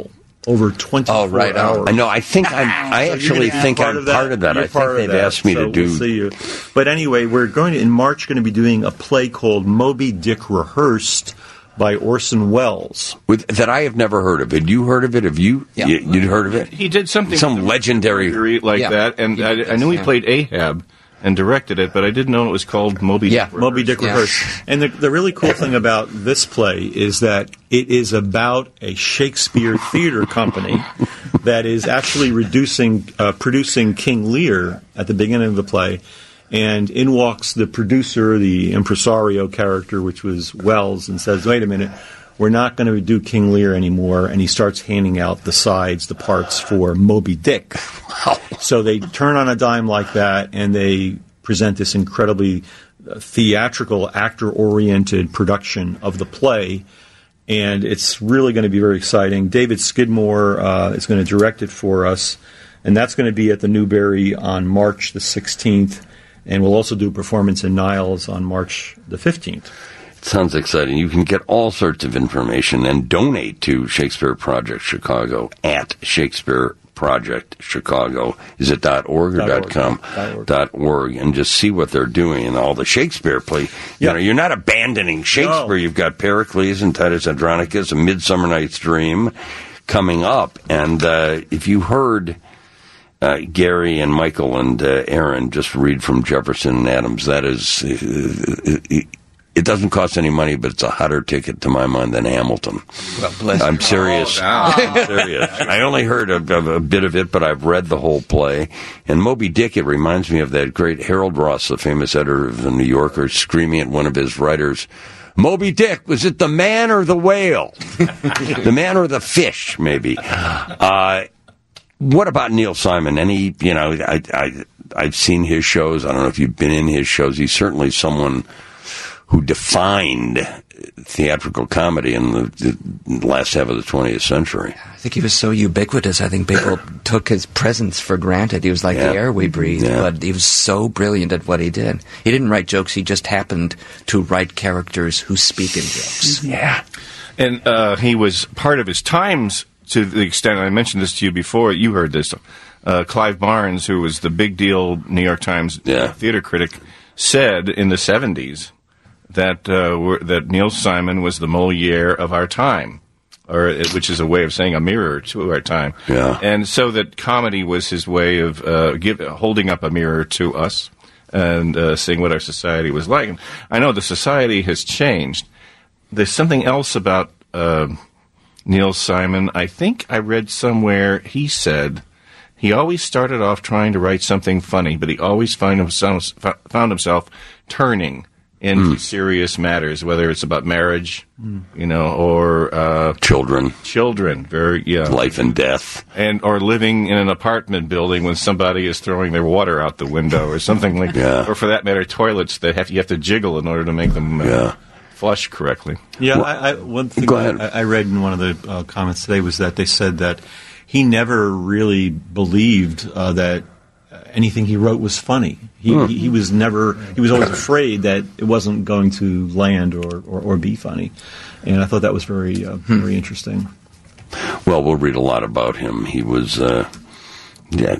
[SPEAKER 3] over twenty-four
[SPEAKER 5] Oh, right on.
[SPEAKER 3] hours.
[SPEAKER 1] I know. I think I'm. I
[SPEAKER 3] So
[SPEAKER 1] actually
[SPEAKER 3] you're gonna be
[SPEAKER 1] think
[SPEAKER 3] part
[SPEAKER 1] I'm
[SPEAKER 3] of that?
[SPEAKER 1] part of that.
[SPEAKER 3] You're
[SPEAKER 1] I
[SPEAKER 3] part
[SPEAKER 1] think
[SPEAKER 3] of
[SPEAKER 1] they've
[SPEAKER 3] that.
[SPEAKER 1] asked me
[SPEAKER 3] So
[SPEAKER 1] to do.
[SPEAKER 3] We'll see you. But anyway, we're going to, in March going to be doing a play called Moby Dick Rehearsed by Orson Welles.
[SPEAKER 1] With, that I have never heard of. Had you heard of it? Have you?
[SPEAKER 5] Yeah.
[SPEAKER 1] you you'd heard of it?
[SPEAKER 2] He did something
[SPEAKER 1] Some
[SPEAKER 2] with the
[SPEAKER 1] legendary-
[SPEAKER 2] Mercury like
[SPEAKER 5] Yeah.
[SPEAKER 2] that, and
[SPEAKER 5] He
[SPEAKER 2] I,
[SPEAKER 5] did
[SPEAKER 2] I knew he
[SPEAKER 5] this,
[SPEAKER 2] played Ahab and directed it, but I didn't know it was called Moby
[SPEAKER 5] Yeah.
[SPEAKER 2] Dick.
[SPEAKER 3] Moby Dick
[SPEAKER 5] Yeah.
[SPEAKER 3] Rehearsed. And the, the really cool thing about this play is that it is about a Shakespeare theater company that is actually reducing, uh, producing King Lear at the beginning of the play. And in walks the producer, the impresario character, which was Wells, and says, wait a minute, we're not going to do King Lear anymore. And he starts handing out the sides, the parts for Moby Dick. So they turn on a dime like that, and they present this incredibly uh, theatrical, actor-oriented production of the play. And it's really going to be very exciting. David Skidmore uh, is going to direct it for us, and that's going to be at the Newberry on March the sixteenth. And we'll also do a performance in Niles on March the fifteenth.
[SPEAKER 1] Sounds exciting. You can get all sorts of information and donate to Shakespeare Project Chicago at Shakespeare Project Chicago. Is it .org or
[SPEAKER 3] Dot org.
[SPEAKER 1] .com?
[SPEAKER 3] Dot org.
[SPEAKER 1] Dot .org, and just see what they're doing and all the Shakespeare play. You
[SPEAKER 3] Yeah.
[SPEAKER 1] know, you're not abandoning Shakespeare.
[SPEAKER 3] No.
[SPEAKER 1] You've got Pericles and Titus Andronicus, A Midsummer Night's Dream coming up. And uh, if you heard uh, Gary and Michael and uh, Aaron just read from Jefferson and Adams, that is... Uh, it, It doesn't cost any money, but it's a hotter ticket to my mind than Hamilton.
[SPEAKER 5] Well, bless
[SPEAKER 1] I'm
[SPEAKER 5] you.
[SPEAKER 1] serious. I'm serious. I only heard a, a, a bit of it, but I've read the whole play. And Moby Dick, it reminds me of that great Harold Ross, the famous editor of the New Yorker, screaming at one of his writers, Moby Dick, was it the man or the whale? The man or the fish, maybe. Uh, what about Neil Simon? Any, you know, I, I, I've seen his shows. I don't know if you've been in his shows. He's certainly someone who defined theatrical comedy in the, the last half of the twentieth century.
[SPEAKER 5] I think he was so ubiquitous. I think people took his presence for granted. He was like
[SPEAKER 1] Yeah.
[SPEAKER 5] the air we breathe,
[SPEAKER 1] Yeah.
[SPEAKER 5] but he was so brilliant at what he did. He didn't write jokes. He just happened to write characters who speak in jokes.
[SPEAKER 1] Yeah.
[SPEAKER 2] And uh, he was part of his times to the extent, I mentioned this to you before, you heard this. Uh, Clive Barnes, who was the big deal New York Times
[SPEAKER 1] Yeah.
[SPEAKER 2] theater critic, said in the seventies that uh, were, that Neil Simon was the Molière of our time, or uh, which is a way of saying a mirror to our time.
[SPEAKER 1] Yeah.
[SPEAKER 2] And so that comedy was his way of uh, give, holding up a mirror to us and uh, seeing what our society was like. And I know the society has changed. There's something else about uh, Neil Simon. I think I read somewhere he said he always started off trying to write something funny, but he always found himself, found himself turning into mm. serious matters, whether it's about marriage, mm. you know, or uh,
[SPEAKER 1] children,
[SPEAKER 2] children, very yeah,
[SPEAKER 1] life and death,
[SPEAKER 2] and or living in an apartment building when somebody is throwing their water out the window, or something like,
[SPEAKER 1] yeah.
[SPEAKER 2] or for that matter, toilets that have you have to jiggle in order to make them uh,
[SPEAKER 1] yeah.
[SPEAKER 2] flush correctly.
[SPEAKER 3] Yeah, well, I, I, one thing
[SPEAKER 1] go ahead.
[SPEAKER 3] I, I read in one of the uh, comments today was that they said that he never really believed uh, that anything he wrote was funny. He,
[SPEAKER 1] hmm.
[SPEAKER 3] he, he was never. He was always afraid that it wasn't going to land or, or, or be funny, and I thought that was very uh,
[SPEAKER 1] hmm.
[SPEAKER 3] very interesting.
[SPEAKER 1] Well, we'll read a lot about him. He was, uh, yeah,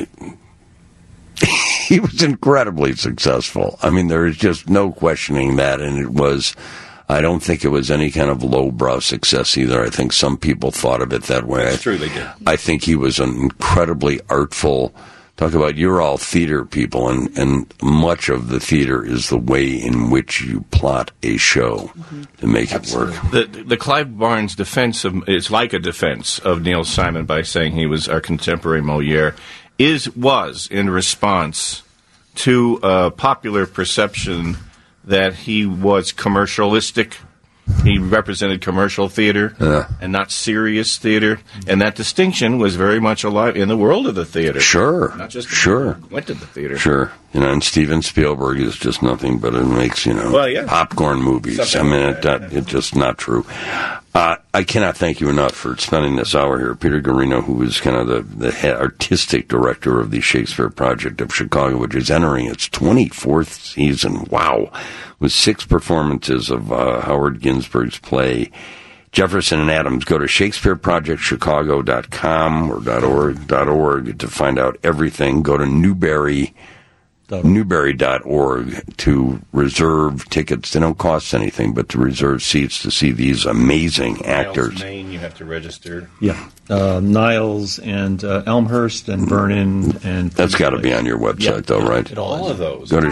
[SPEAKER 1] he was incredibly successful. I mean, there is just no questioning that, and it was. I don't think it was any kind of lowbrow success either. I think some people thought of it that way.
[SPEAKER 2] That's true, they did.
[SPEAKER 1] I think he was an incredibly artful. Talk about you're all theater people, and, and much of the theater is the way in which you plot a show mm-hmm. to make
[SPEAKER 5] Absolutely.
[SPEAKER 1] it work.
[SPEAKER 2] The, the Clive Barnes defense of it's like a defense of Neil Simon by saying he was our contemporary Molière is was in response to a popular perception that he was commercialistic. He represented commercial theater
[SPEAKER 1] yeah.
[SPEAKER 2] and not serious theater, and that distinction was very much alive in the world of the theater.
[SPEAKER 1] Sure,
[SPEAKER 2] not just the
[SPEAKER 1] sure.
[SPEAKER 2] people who went to the theater.
[SPEAKER 1] Sure, you know, and Steven Spielberg is just nothing but it makes you know
[SPEAKER 2] well, yeah.
[SPEAKER 1] popcorn movies.
[SPEAKER 2] Something
[SPEAKER 1] I mean,
[SPEAKER 2] like
[SPEAKER 1] it,
[SPEAKER 2] that,
[SPEAKER 1] that,
[SPEAKER 2] yeah.
[SPEAKER 1] it's just not true. Uh, I cannot thank you enough for spending this hour here, Peter Garino, who is kind of the, the head artistic director of the Shakespeare Project of Chicago, which is entering its twenty-fourth season. Wow. With six performances of uh, Howard Ginsberg's play, Jefferson and Adams. Go to shakespeare project chicago dot com or .org, .org to find out everything. Go to Newberry, newberry dot org to reserve tickets. They don't cost anything, but to reserve seats to see these amazing actors.
[SPEAKER 2] Niles, Maine, you have to register.
[SPEAKER 3] Yeah. Uh, Niles and uh, Elmhurst and Vernon and...
[SPEAKER 1] That's got to be on your website,
[SPEAKER 3] yeah,
[SPEAKER 1] though, right?
[SPEAKER 3] It all,
[SPEAKER 2] All of those.
[SPEAKER 1] Go to...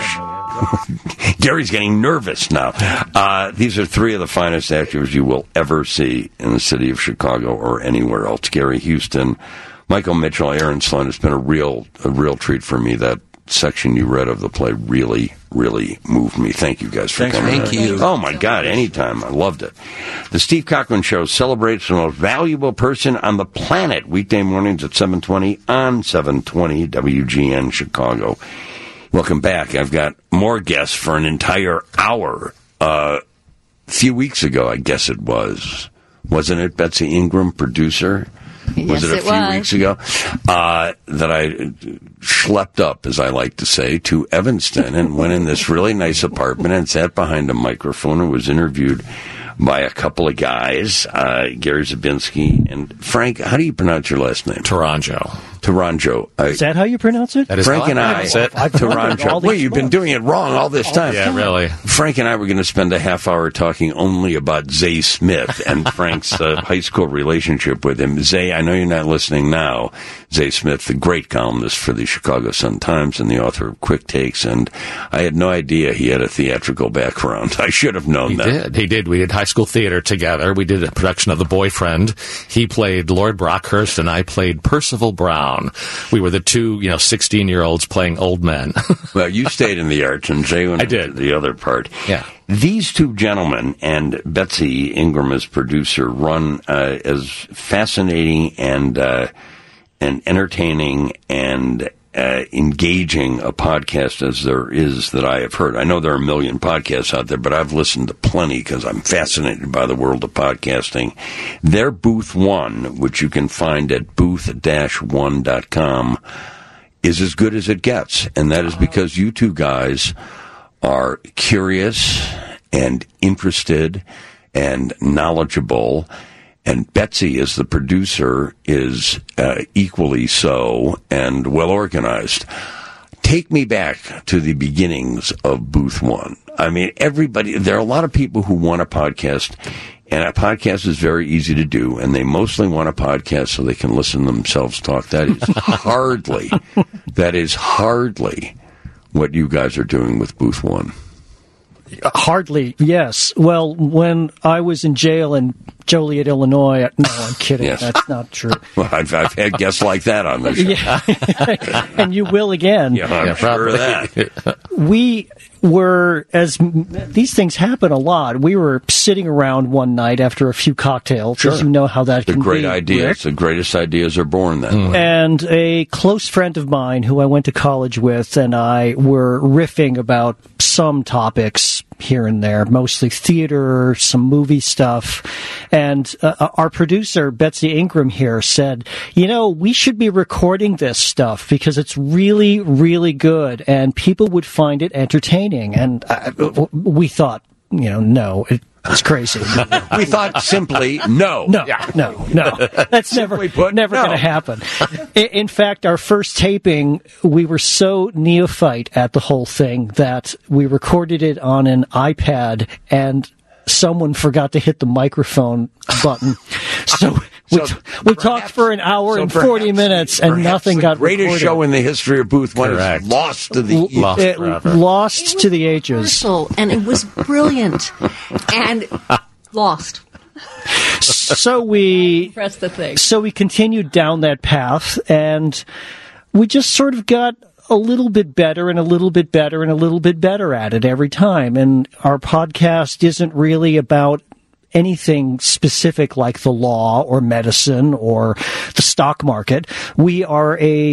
[SPEAKER 1] Sh- Gary's getting nervous now. Uh, these are three of the finest actors you will ever see in the city of Chicago or anywhere else. Gary Houston, Michael Mitchell, Aaron Sloan. It's been a real, a real treat for me. That section you read of the play really, really moved me. Thank you guys for
[SPEAKER 3] Thanks,
[SPEAKER 1] coming.
[SPEAKER 5] thank you.
[SPEAKER 1] Oh my God, anytime. I loved it. The Steve Cochran Show celebrates the most valuable person on the planet. Weekday mornings at seven twenty on seven twenty W G N Chicago. Welcome back. I've got more guests for an entire hour. Uh, a few weeks ago, I guess it was. Wasn't it Betsy Ingram, producer?
[SPEAKER 4] Yes,
[SPEAKER 1] was it a
[SPEAKER 4] it
[SPEAKER 1] few
[SPEAKER 4] was.
[SPEAKER 1] weeks ago? Uh, that I schlepped up, as I like to say, to Evanston and went in this really nice apartment and sat behind a microphone and was interviewed by a couple of guys, uh, Gary Zabinski and Frank. How do you pronounce your last name?
[SPEAKER 7] Taranjo.
[SPEAKER 1] Taranjo. Uh,
[SPEAKER 8] Is that how you pronounce it?
[SPEAKER 7] That is
[SPEAKER 1] Frank
[SPEAKER 7] how
[SPEAKER 1] and I,
[SPEAKER 7] pronounce it.
[SPEAKER 8] I've heard it all
[SPEAKER 1] Taranjo.
[SPEAKER 8] these
[SPEAKER 1] Wait, you've been
[SPEAKER 8] months.
[SPEAKER 1] doing it wrong all this time.
[SPEAKER 7] Yeah, really.
[SPEAKER 1] Frank and I were going to spend a half hour talking only about Zay Smith and Frank's uh, high school relationship with him. Zay, I know you're not listening now. Zay Smith, the great columnist for the Chicago Sun-Times and the author of Quick Takes, and I had no idea he had a theatrical background. I should have known
[SPEAKER 7] He
[SPEAKER 1] that.
[SPEAKER 7] did. He did. We did high school theater together. We did a production of The Boyfriend. He played Lord Brockhurst, and I played Percival Brown. We were the two, you know, sixteen-year-olds playing old men.
[SPEAKER 1] Well, you stayed in the arts, and Jay went
[SPEAKER 7] I did.
[SPEAKER 1] into the other part.
[SPEAKER 7] Yeah.
[SPEAKER 1] These two gentlemen and Betsy Ingram as producer run uh, as fascinating and uh, and entertaining and uh, engaging a podcast as there is that I have heard. I know there are a million podcasts out there, but I've listened to plenty because I'm fascinated by the world of podcasting. Their Booth One, which you can find at booth dash one dot com, is as good as it gets. And that is because you two guys are curious and interested and knowledgeable. And Betsy, as the producer, is uh, equally so and well organized. Take me back to the beginnings of Booth One. I mean, everybody, there are a lot of people who want a podcast, and a podcast is very easy to do, and they mostly want a podcast so they can listen to themselves talk. That is hardly, that is hardly what you guys are doing with Booth One.
[SPEAKER 8] Hardly, yes. Well, when I was in jail in Joliet, Illinois, no, I'm kidding.
[SPEAKER 1] Yes.
[SPEAKER 8] That's not true.
[SPEAKER 1] Well, I've, I've had guests like that on this show.
[SPEAKER 8] Yeah. And you will again.
[SPEAKER 1] Yeah, I'm sure of that.
[SPEAKER 8] We were, as m- these things happen a lot, we were sitting around one night after a few cocktails.
[SPEAKER 1] Sure.
[SPEAKER 8] As you know how that
[SPEAKER 1] The
[SPEAKER 8] can
[SPEAKER 1] great
[SPEAKER 8] be,
[SPEAKER 1] ideas,
[SPEAKER 8] Rick.
[SPEAKER 1] the greatest ideas are born then.
[SPEAKER 8] And a close friend of mine who I went to college with and I were riffing about some topics here and there, mostly theater, some movie stuff. And uh, our producer, Betsy Ingram here, said, you know, we should be recording this stuff because it's really, really good and people would find it entertaining. And uh, we thought, you know, no, it, it's crazy.
[SPEAKER 1] We thought simply, no.
[SPEAKER 8] No, no, no. That's never,
[SPEAKER 1] Simply put,
[SPEAKER 8] never
[SPEAKER 1] no.
[SPEAKER 8] going to happen. I- In fact, our first taping, we were so neophyte at the whole thing that we recorded it on an iPad and someone forgot to hit the microphone button. So we,
[SPEAKER 1] So
[SPEAKER 8] we
[SPEAKER 1] perhaps-
[SPEAKER 8] talked for an hour
[SPEAKER 1] so
[SPEAKER 8] and forty
[SPEAKER 1] perhaps-
[SPEAKER 8] minutes and
[SPEAKER 1] perhaps
[SPEAKER 8] nothing
[SPEAKER 1] the
[SPEAKER 8] got
[SPEAKER 1] greatest
[SPEAKER 8] recorded.
[SPEAKER 1] show in the history of Booth One
[SPEAKER 7] Correct.
[SPEAKER 1] is lost to the
[SPEAKER 8] L-
[SPEAKER 7] Lost
[SPEAKER 8] it
[SPEAKER 7] forever.
[SPEAKER 8] lost to the ages.
[SPEAKER 9] Commercial, and it was brilliant and lost.
[SPEAKER 8] So we
[SPEAKER 9] That's the thing.
[SPEAKER 8] So we continued down that path, and we just sort of got a little bit better and a little bit better and a little bit better at it every time. And our podcast isn't really about anything specific like the law or medicine or the stock market. We are a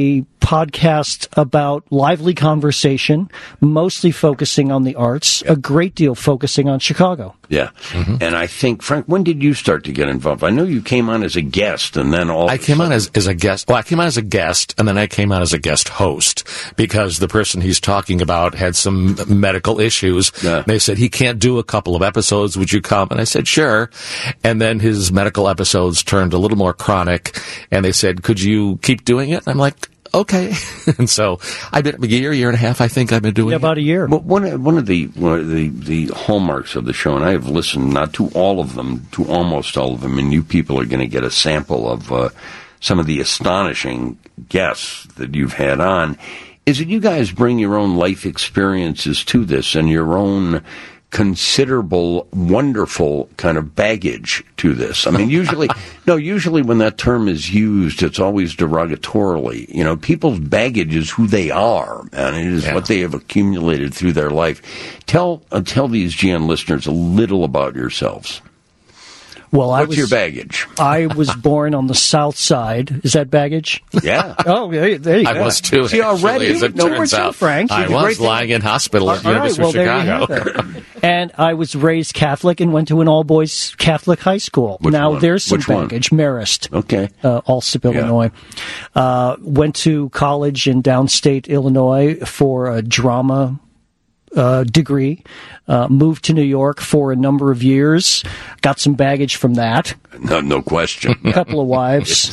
[SPEAKER 8] podcast about lively conversation, mostly focusing on the arts, a great deal focusing on Chicago.
[SPEAKER 1] Yeah. Mm-hmm. And I think, Frank, when did you start to get involved? I know you came on as a guest and then all
[SPEAKER 7] I
[SPEAKER 1] of a
[SPEAKER 7] came
[SPEAKER 1] sudden-
[SPEAKER 7] on as, as a guest. Well, I came on as a guest and then I came on as a guest host because the person he's talking about had some medical issues.
[SPEAKER 1] Yeah.
[SPEAKER 7] They said, he can't do a couple of episodes. Would you come? And I said, sure. And then his medical episodes turned a little more chronic and they said, could you keep doing it? And I'm like, okay. And so I've been a year, year and a half, I think I've been doing
[SPEAKER 8] Yeah, about a year.
[SPEAKER 1] Well, one of, one of the one of the, the hallmarks of the show, and I have listened not to all of them, to almost all of them, and you people are going to get a sample of uh, some of the astonishing guests that you've had on, is that you guys bring your own life experiences to this and your own considerable, wonderful kind of baggage to this. I mean, usually, no, usually when that term is used, it's always derogatorily. You know, people's baggage is who they are, and it is
[SPEAKER 7] Yeah.
[SPEAKER 1] what they have accumulated through their life. Tell uh, tell these G N listeners a little about yourselves.
[SPEAKER 8] Well, I
[SPEAKER 1] What's
[SPEAKER 8] was,
[SPEAKER 1] your baggage?
[SPEAKER 8] I was born on the south side. Is that baggage?
[SPEAKER 1] Yeah.
[SPEAKER 8] Oh, there, there you
[SPEAKER 7] I
[SPEAKER 8] go.
[SPEAKER 7] was too.
[SPEAKER 1] See,
[SPEAKER 7] actually,
[SPEAKER 1] already-
[SPEAKER 7] as it
[SPEAKER 1] no,
[SPEAKER 8] where
[SPEAKER 7] turns
[SPEAKER 8] to,
[SPEAKER 7] out.
[SPEAKER 8] Frank?
[SPEAKER 7] I
[SPEAKER 8] You're
[SPEAKER 7] was
[SPEAKER 8] right there.
[SPEAKER 7] lying in hospital at the
[SPEAKER 8] All right,
[SPEAKER 7] University
[SPEAKER 8] well,
[SPEAKER 7] of
[SPEAKER 8] there you
[SPEAKER 7] Chicago.
[SPEAKER 8] have it. And I was raised Catholic and went to an all-boys Catholic high school.
[SPEAKER 1] Which
[SPEAKER 8] now,
[SPEAKER 1] one?
[SPEAKER 8] there's some
[SPEAKER 1] Which one?
[SPEAKER 8] baggage. Marist.
[SPEAKER 1] Okay.
[SPEAKER 8] Uh, Alsip,
[SPEAKER 1] Yeah.
[SPEAKER 8] Illinois. Uh, went to college in downstate Illinois for a drama uh, degree. Uh, moved to New York for a number of years. Got some baggage from that.
[SPEAKER 1] No, no question.
[SPEAKER 8] A couple of wives.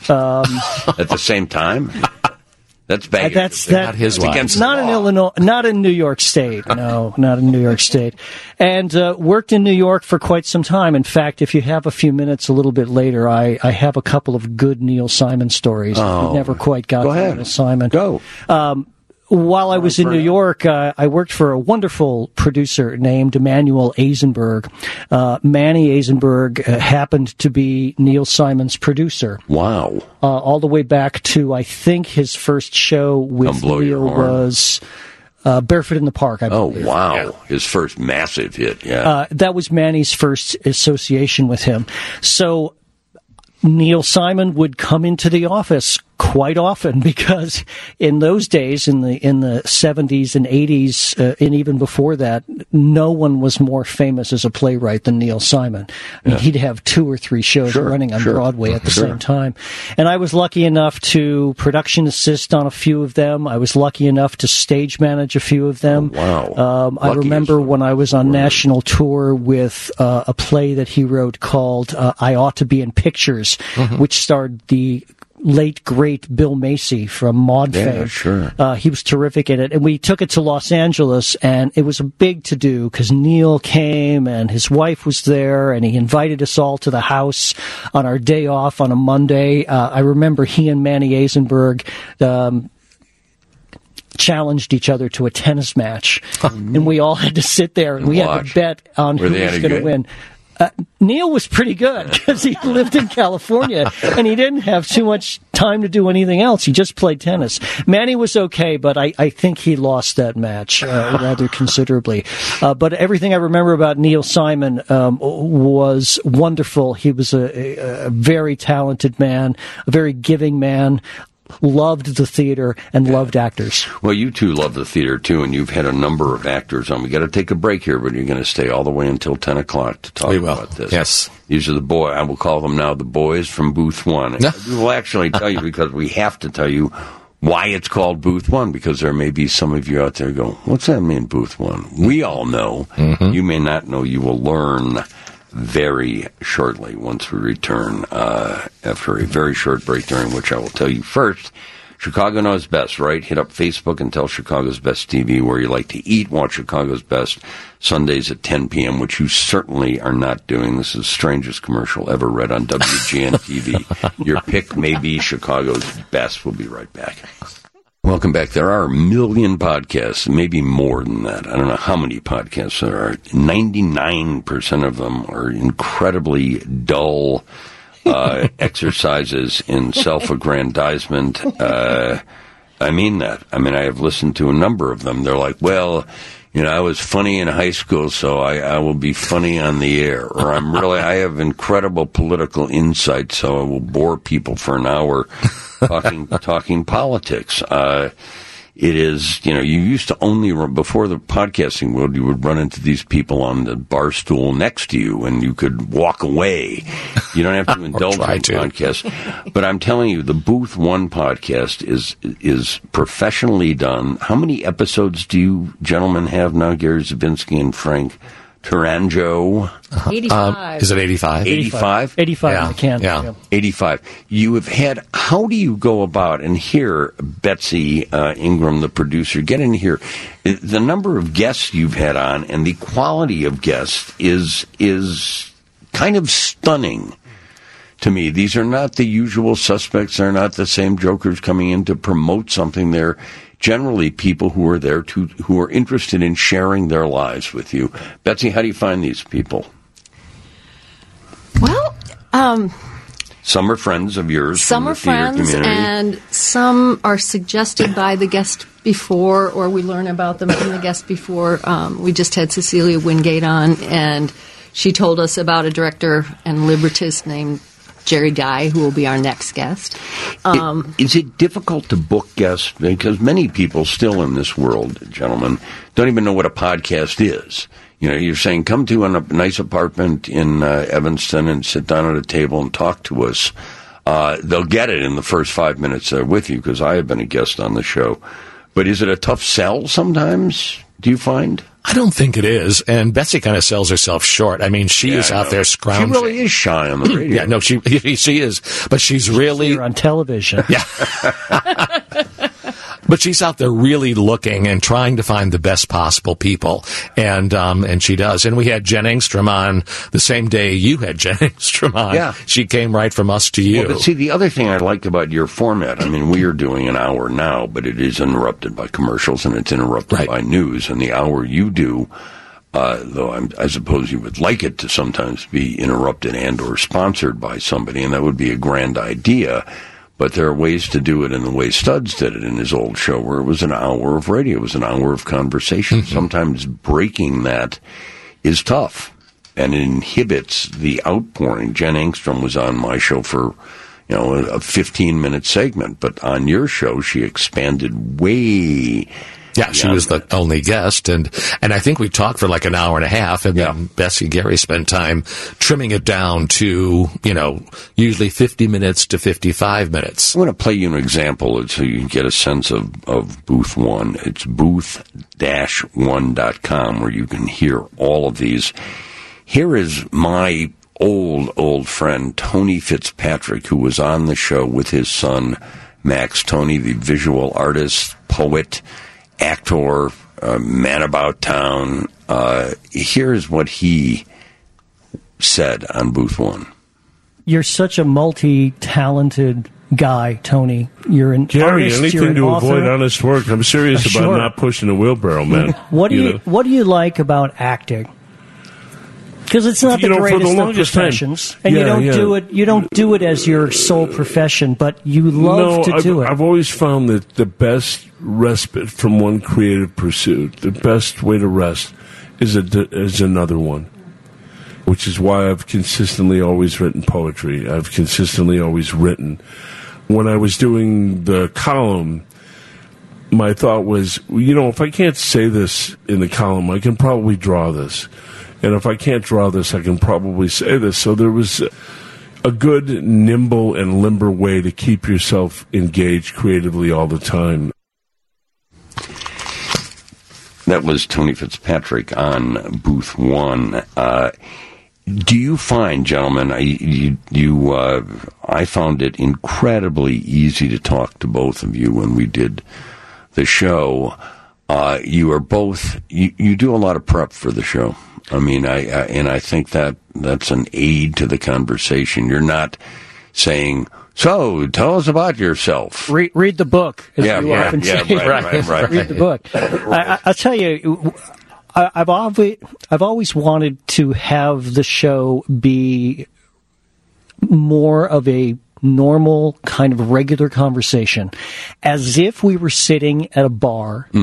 [SPEAKER 1] At the same time? That's
[SPEAKER 8] Uh,
[SPEAKER 1] baggage.
[SPEAKER 8] that's that.
[SPEAKER 7] Not his
[SPEAKER 1] It's
[SPEAKER 7] wife.
[SPEAKER 1] against
[SPEAKER 8] Not
[SPEAKER 1] the
[SPEAKER 8] in
[SPEAKER 1] law.
[SPEAKER 8] Illinois, not in New York State. No, not in New York State. And uh, worked in New York for quite some time. In fact, if you have a few minutes a little bit later, I, I have a couple of good Neil Simon stories.
[SPEAKER 1] Oh.
[SPEAKER 8] We never quite got
[SPEAKER 1] Go
[SPEAKER 8] to
[SPEAKER 1] ahead.
[SPEAKER 8] Neil Simon.
[SPEAKER 1] Go.
[SPEAKER 8] While I was in
[SPEAKER 1] for
[SPEAKER 8] New
[SPEAKER 1] now.
[SPEAKER 8] York, uh, I worked for a wonderful producer named Emmanuel Eisenberg. Uh, Manny Eisenberg uh, happened to be Neil Simon's producer.
[SPEAKER 1] Wow.
[SPEAKER 8] Uh, all the way back to, I think, his first show with
[SPEAKER 1] Come blow your
[SPEAKER 8] Neil
[SPEAKER 1] horn.
[SPEAKER 8] was uh, Barefoot in the Park, I
[SPEAKER 1] Oh,
[SPEAKER 8] believe.
[SPEAKER 1] wow. His first massive hit, yeah.
[SPEAKER 8] Uh, that was Manny's first association with him. So Neil Simon would come into the office quite often because in those days, in the in the seventies and eighties, uh, and even before that, no one was more famous as a playwright than Neil Simon. I mean, he'd have two or three shows
[SPEAKER 1] Sure,
[SPEAKER 8] running on
[SPEAKER 1] sure,
[SPEAKER 8] Broadway at the
[SPEAKER 1] sure.
[SPEAKER 8] same time. And I was lucky enough to production assist on a few of them. I was lucky enough to stage manage a few of them.
[SPEAKER 1] Oh, wow.
[SPEAKER 8] Um, I
[SPEAKER 1] Lucky
[SPEAKER 8] remember
[SPEAKER 1] is-
[SPEAKER 8] when I was on national tour with uh, a play that he wrote called uh, I Ought to Be in Pictures,
[SPEAKER 1] Mm-hmm.
[SPEAKER 8] which starred the late, great Bill Macy from Maud
[SPEAKER 1] Yeah,
[SPEAKER 8] fame.
[SPEAKER 1] sure.
[SPEAKER 8] Uh, he was terrific in it. And we took it to Los Angeles, and it was a big to-do because Neil came, and his wife was there, and he invited us all to the house on our day off on a Monday. Uh, I remember he and Manny Eisenberg um, challenged each other to a tennis match, and we all had to sit there and we had
[SPEAKER 1] Watch.
[SPEAKER 8] to bet on
[SPEAKER 1] Were
[SPEAKER 8] who
[SPEAKER 1] they
[SPEAKER 8] was
[SPEAKER 1] any
[SPEAKER 8] going to
[SPEAKER 1] good?
[SPEAKER 8] win. Uh, Neil was pretty good because he lived in California and he didn't have too much time to do anything else. He just played tennis. Manny was okay, but I, I think he lost that match uh, rather considerably. Uh, but everything I remember about Neil Simon um, was wonderful. He was a, a, a very talented man, a very giving man. Loved the theater and loved actors.
[SPEAKER 1] Well, you two love the theater, too, and you've had a number of actors on. We got to take a break here, but you're going to stay all the way until ten o'clock to talk
[SPEAKER 7] We will.
[SPEAKER 1] about this.
[SPEAKER 7] Yes.
[SPEAKER 1] These are the boy. I will call them now the boys from Booth One.
[SPEAKER 7] Yeah.
[SPEAKER 1] We will actually tell you because we have to tell you why it's called Booth One, because there may be some of you out there go, what's that mean, Booth One? We all know.
[SPEAKER 7] Mm-hmm.
[SPEAKER 1] You may not know. You will learn very shortly once we return uh, after a very short break, during which I will tell you first, Chicago Knows Best, right? Hit up Facebook and tell Chicago's Best T V where you like to eat. Watch Chicago's Best Sundays at ten p.m., which you certainly are not doing. This is the strangest commercial ever read on W G N T V. Your pick may be Chicago's Best. We'll be right back. Welcome back. There are a million podcasts, maybe more than that. I don't know how many podcasts there are. ninety-nine percent of them are incredibly dull uh, exercises in self-aggrandizement. Uh, I mean that. I mean, I have listened to a number of them. They're like, well, You know, I was funny in high school, so I, I will be funny on the air. Or I'm really, I have incredible political insight, so I will bore people for an hour talking talking politics. Uh, it is, you know, you used to only, before the podcasting world, you would run into these people on the bar stool next to you, and you could walk away. You don't have to indulge in podcasts. But I'm telling you, the Booth One podcast is is professionally done. How many episodes do you gentlemen have now, Gary Zabinski and Frank Taranjo?
[SPEAKER 9] eighty-five.
[SPEAKER 7] Um, is it eighty-five?
[SPEAKER 1] eighty-five?
[SPEAKER 8] eighty-five
[SPEAKER 7] Yeah.
[SPEAKER 8] I can.
[SPEAKER 7] Yeah.
[SPEAKER 8] Yeah.
[SPEAKER 1] eighty-five. You have had, how do you go about, and here, Betsy uh, Ingram, the producer, get in here. The number of guests you've had on and the quality of guests is is kind of stunning to me. These are not the usual suspects. They're not the same jokers coming in to promote something. They're generally people who are there to, who are interested in sharing their lives with you. Betsy, how do you find these people?
[SPEAKER 9] Well, um,
[SPEAKER 1] Some are friends of yours.
[SPEAKER 9] some
[SPEAKER 1] from
[SPEAKER 9] are
[SPEAKER 1] the theater
[SPEAKER 9] friends,
[SPEAKER 1] community.
[SPEAKER 9] and some are suggested by the guest before, or we learn about them from the guest before. Um, we just had Cecilia Wingate on, and she told us about a director and librettist named Jerry Dye, who will be our next guest. Um,
[SPEAKER 1] Is it difficult to book guests? Because many people still in this world, gentlemen, don't even know what a podcast is. You know, you're saying, come to a nice apartment in uh, Evanston and sit down at a table and talk to us. Uh, they'll get it in the first five minutes they're with you, because I have been a guest on the show. But is it a tough sell sometimes, do you find?
[SPEAKER 7] I don't think it is. And Betsy kind of sells herself short. I mean, she
[SPEAKER 1] Yeah,
[SPEAKER 7] is
[SPEAKER 1] I
[SPEAKER 7] out
[SPEAKER 1] know.
[SPEAKER 7] there scrounging.
[SPEAKER 1] She really is shy on the radio.
[SPEAKER 7] Yeah, no, she she is. But she's really...
[SPEAKER 8] You're on television.
[SPEAKER 7] Yeah. But she's out there really looking and trying to find the best possible people, and um, and she does. And we had Jen Engstrom on the same day you had Jen Engstrom on.
[SPEAKER 1] Yeah.
[SPEAKER 7] She came right from us to you.
[SPEAKER 1] Well, but see, the other thing I like about your format, I mean, we are doing an hour now, but it is interrupted by commercials and it's interrupted
[SPEAKER 7] Right.
[SPEAKER 1] by news. And the hour you do, uh, though I'm, I suppose you would like it to sometimes be interrupted and or sponsored by somebody, and that would be a grand idea. But there are ways to do it in the way Studs did it in his old show, where it was an hour of radio, it was an hour of conversation.
[SPEAKER 7] Mm-hmm.
[SPEAKER 1] Sometimes breaking that is tough, and it inhibits the outpouring. Jen Engstrom was on my show for, you know, a fifteen-minute segment, but on your show, she expanded way.
[SPEAKER 7] Yeah, she
[SPEAKER 1] beyond
[SPEAKER 7] was the
[SPEAKER 1] that.
[SPEAKER 7] only guest, and and I think we talked for like an hour and a half, and
[SPEAKER 1] Yeah.
[SPEAKER 7] then Bessie and Gary spent time trimming it down to, you know, usually fifty minutes to fifty-five minutes.
[SPEAKER 1] I'm going to play you an example so you can get a sense of, of Booth One. It's booth dash one dot com, where you can hear all of these. Here is my old, old friend, Tony Fitzpatrick, who was on the show with his son, Max. Tony, the visual artist, poet, actor, uh, man about town. Uh, here's what he said on Booth One.
[SPEAKER 8] You're such a multi-talented guy, Tony. You're an
[SPEAKER 10] Gary,
[SPEAKER 8] artist,
[SPEAKER 10] anything
[SPEAKER 8] you're an
[SPEAKER 10] to
[SPEAKER 8] author.
[SPEAKER 10] avoid honest work. I'm serious
[SPEAKER 8] Uh,
[SPEAKER 10] about
[SPEAKER 8] sure.
[SPEAKER 10] not pushing a wheelbarrow, man.
[SPEAKER 8] What do you,
[SPEAKER 10] know?
[SPEAKER 8] What do you like about acting? Because it's not
[SPEAKER 10] You
[SPEAKER 8] the
[SPEAKER 10] know, for the
[SPEAKER 8] greatest of
[SPEAKER 10] longest time-
[SPEAKER 8] professions, and you
[SPEAKER 10] Yeah,
[SPEAKER 8] don't
[SPEAKER 10] yeah.
[SPEAKER 8] do it. You don't do it as your sole profession, but you love
[SPEAKER 10] no,
[SPEAKER 8] to
[SPEAKER 10] I've,
[SPEAKER 8] do it.
[SPEAKER 10] I've always found that the best respite from one creative pursuit, the best way to rest, is a, is another one. Which is why I've consistently always written poetry. I've consistently always written. When I was doing the column, my thought was, you know, if I can't say this in the column, I can probably draw this. And if I can't draw this, I can probably say this. So there was a good, nimble, and limber way to keep yourself engaged creatively all the time.
[SPEAKER 1] That was Tony Fitzpatrick on Booth One. Uh, do you find, gentlemen, I, you, you, uh, I found it incredibly easy to talk to both of you when we did the show. Uh, you are both, you, you do a lot of prep for the show. I mean, I, I and I think that that's an aid to the conversation. You're not saying, so tell us about yourself.
[SPEAKER 8] read, read the book, as
[SPEAKER 1] Yeah,
[SPEAKER 8] you
[SPEAKER 1] yeah,
[SPEAKER 8] often
[SPEAKER 1] yeah,
[SPEAKER 8] say.
[SPEAKER 1] right, right, right.
[SPEAKER 8] Read the book. I, I, I'll tell you, I, I've always, I've always wanted to have the show be more of a normal kind of regular conversation, as if we were sitting at a bar
[SPEAKER 1] Mm-hmm.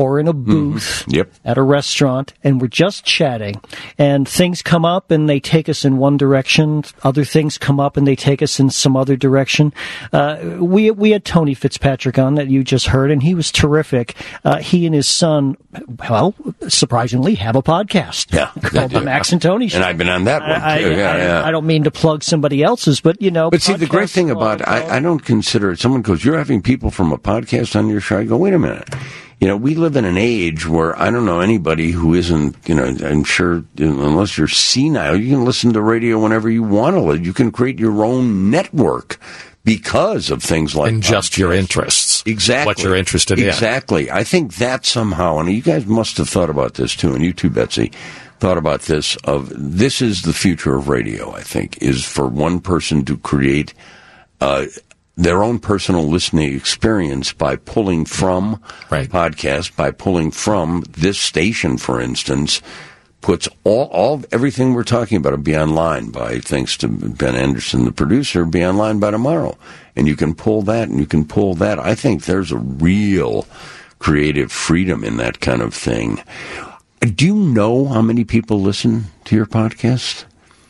[SPEAKER 8] or in a booth
[SPEAKER 1] Yep.
[SPEAKER 8] at a restaurant, and we're just chatting, and things come up and they take us in one direction, other things come up and they take us in some other direction. Uh, we we had Tony Fitzpatrick on that you just heard, and he was terrific. Uh, he and his son, well, surprisingly, have a podcast
[SPEAKER 1] Yeah,
[SPEAKER 8] called
[SPEAKER 1] they
[SPEAKER 8] The
[SPEAKER 1] do.
[SPEAKER 8] Max and Tony Show.
[SPEAKER 1] And I've been on that one,
[SPEAKER 8] I,
[SPEAKER 1] too.
[SPEAKER 8] I,
[SPEAKER 1] Yeah,
[SPEAKER 8] I,
[SPEAKER 1] yeah.
[SPEAKER 8] I don't mean to plug somebody else's, but, you know.
[SPEAKER 1] But see, the great
[SPEAKER 8] podcasts
[SPEAKER 1] thing
[SPEAKER 8] are
[SPEAKER 1] about
[SPEAKER 8] all-
[SPEAKER 1] I, I don't consider it. Someone goes, "You're having people from a podcast on your show." I go, "Wait a minute." You know, we live in an age where I don't know anybody who isn't, you know, I'm sure, you know, unless you're senile, you can listen to radio whenever you want to. You can create your own network because of things like
[SPEAKER 7] And just
[SPEAKER 1] podcasts.
[SPEAKER 7] your interests.
[SPEAKER 1] Exactly.
[SPEAKER 7] What you're interested in.
[SPEAKER 1] Exactly. I think that somehow, and you guys must have thought about this too, and you too, Betsy, thought about this, of this is the future of radio, I think, is for one person to create uh, their own personal listening experience by pulling from
[SPEAKER 7] Right.
[SPEAKER 1] podcasts, by pulling from this station, for instance, puts all, all everything we're talking about will be online by, thanks to Ben Anderson, the producer, be online by tomorrow. And you can pull that and you can pull that. I think there's a real creative freedom in that kind of thing. Do you know how many people listen to your podcast?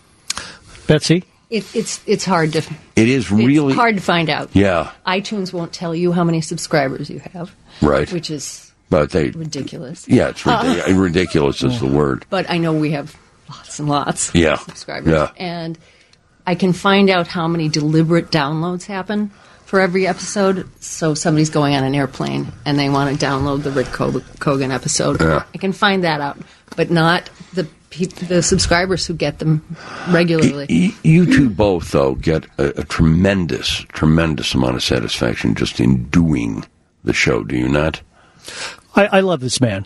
[SPEAKER 8] Betsy?
[SPEAKER 9] It, it's it's hard to
[SPEAKER 1] It is really
[SPEAKER 9] it's hard to find out.
[SPEAKER 1] Yeah,
[SPEAKER 9] iTunes won't tell you how many subscribers you have,
[SPEAKER 1] right.
[SPEAKER 9] which is
[SPEAKER 1] But they,
[SPEAKER 9] ridiculous.
[SPEAKER 1] yeah, it's ridiculous. ridiculous is the word.
[SPEAKER 9] But I know we have lots and lots
[SPEAKER 1] Yeah.
[SPEAKER 9] of subscribers.
[SPEAKER 1] Yeah.
[SPEAKER 9] And I can find out how many deliberate downloads happen for every episode. So somebody's going on an airplane and they want to download the Rick Kogan episode.
[SPEAKER 1] Yeah.
[SPEAKER 9] I can find that out, but not the peop- the subscribers who get them regularly.
[SPEAKER 1] Y- You two both, though, get a, a tremendous, tremendous amount of satisfaction just in doing the show, do you not?
[SPEAKER 8] I, I love this man.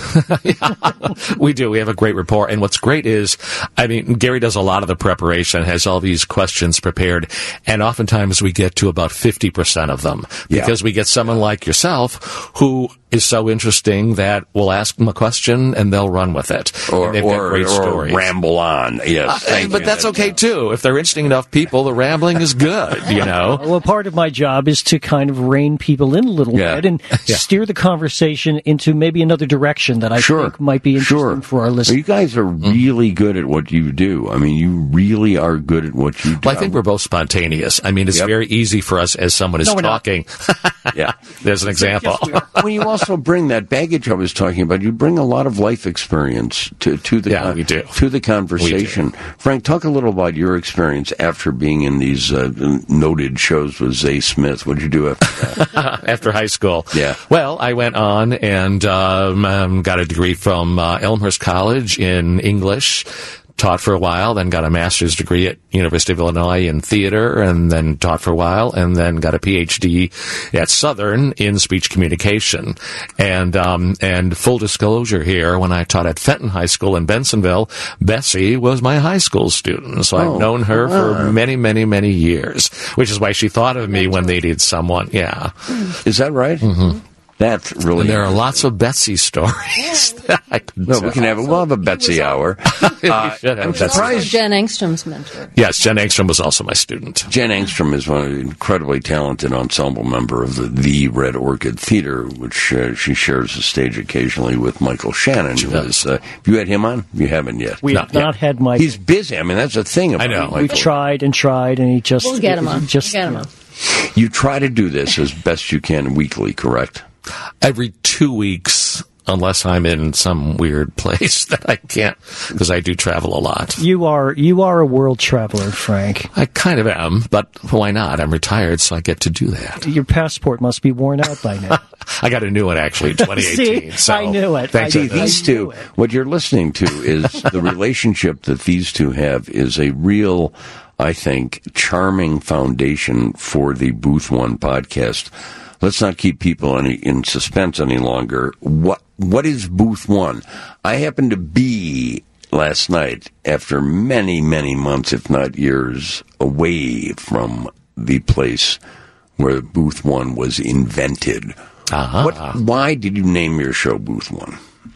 [SPEAKER 7] We do. We have a great rapport. And what's great is, I mean, Gary does a lot of the preparation, has all these questions prepared, and oftentimes we get to about fifty percent of them
[SPEAKER 1] Yeah.
[SPEAKER 7] because we get someone like yourself who is so interesting that we'll ask them a question and they'll run with it.
[SPEAKER 1] Or,
[SPEAKER 7] and they've got
[SPEAKER 1] or,
[SPEAKER 7] great
[SPEAKER 1] or
[SPEAKER 7] stories.
[SPEAKER 1] ramble on. Yes,
[SPEAKER 7] Uh,
[SPEAKER 1] thank
[SPEAKER 7] but
[SPEAKER 1] you.
[SPEAKER 7] that's okay too. If they're interesting enough people, the rambling is good, you know?
[SPEAKER 8] Well, part of my job is to kind of rein people in a little
[SPEAKER 1] Yeah.
[SPEAKER 8] bit and
[SPEAKER 7] Yeah.
[SPEAKER 8] steer the conversation into maybe another direction that I
[SPEAKER 1] Sure.
[SPEAKER 8] think might be interesting
[SPEAKER 1] Sure.
[SPEAKER 8] for our
[SPEAKER 1] Well,
[SPEAKER 8] listeners.
[SPEAKER 1] you guys are really good at what you do. I mean, you really are good at what you do.
[SPEAKER 7] Well, I think we're both spontaneous. I mean, it's
[SPEAKER 1] Yep.
[SPEAKER 7] very easy for us as someone is
[SPEAKER 8] No, we're not.
[SPEAKER 7] talking.
[SPEAKER 1] Yeah.
[SPEAKER 7] There's an example.
[SPEAKER 1] Well, you also bring that baggage I was talking about. You bring a lot of life experience to, to the
[SPEAKER 7] Yeah, we do.
[SPEAKER 1] to the conversation. Frank, talk a little about your experience after being in these uh, noted shows with Zay Smith. What did you do after that?
[SPEAKER 7] After high school.
[SPEAKER 1] Yeah.
[SPEAKER 7] Well, I went on and um, um, got a degree from uh, Elmhurst College in English. Taught for a while, then got a master's degree at University of Illinois in theater, and then taught for a while, and then got a P H D at Southern in speech communication. And um, and full disclosure here, when I taught at Fenton High School in Bensonville, Bessie was my high school student, so
[SPEAKER 1] Oh.
[SPEAKER 7] I've known her for many, many, many years, which is why she thought of me when they needed someone. Yeah.
[SPEAKER 1] Is that right? Mm-hmm. That's really.
[SPEAKER 7] And there are lots of Betsy stories. that I could
[SPEAKER 1] Well, we
[SPEAKER 7] tell.
[SPEAKER 1] can have we'll have a Betsy hour. Uh,
[SPEAKER 7] should have
[SPEAKER 1] I'm
[SPEAKER 7] a Betsy.
[SPEAKER 9] Also
[SPEAKER 1] surprised.
[SPEAKER 9] Jen Engstrom's mentor.
[SPEAKER 7] Yes, Jen Engstrom was also my student.
[SPEAKER 1] Jen Engstrom is one of the incredibly talented ensemble member of the, the Red Orchid Theater, which uh, she shares the stage occasionally with Michael Shannon. Who is, uh, have you had him on? You haven't yet.
[SPEAKER 8] We
[SPEAKER 7] No,
[SPEAKER 8] have not had Mike.
[SPEAKER 1] He's busy. I mean, that's the thing about
[SPEAKER 7] I know.
[SPEAKER 1] Michael.
[SPEAKER 8] We've tried and tried, and he just
[SPEAKER 9] We'll get him on.
[SPEAKER 8] Just
[SPEAKER 9] We'll get him
[SPEAKER 8] you know.
[SPEAKER 9] on.
[SPEAKER 1] You try to do this as best you can weekly, correct?
[SPEAKER 7] Every two weeks, unless I'm in some weird place that I can't, because I do travel a lot.
[SPEAKER 8] You are you are a world traveler, Frank.
[SPEAKER 7] I kind of am, but why not? I'm retired, so I get to do that.
[SPEAKER 8] Your passport must be worn out by now.
[SPEAKER 7] I got a new one actually in twenty eighteen.
[SPEAKER 8] See,
[SPEAKER 7] so
[SPEAKER 8] I knew it.
[SPEAKER 7] Thank
[SPEAKER 8] I
[SPEAKER 1] See,
[SPEAKER 8] knew
[SPEAKER 7] goodness.
[SPEAKER 1] these two,
[SPEAKER 8] knew it.
[SPEAKER 1] what you're listening to is the relationship that these two have is a real, I think, charming foundation for the Booth One podcast. Let's not keep people any, in suspense any longer. What What is Booth One? I happened to be last night, after many, many months, if not years, away from the place where Booth One was invented.
[SPEAKER 7] Uh-huh.
[SPEAKER 1] What, why did you name your show Booth One?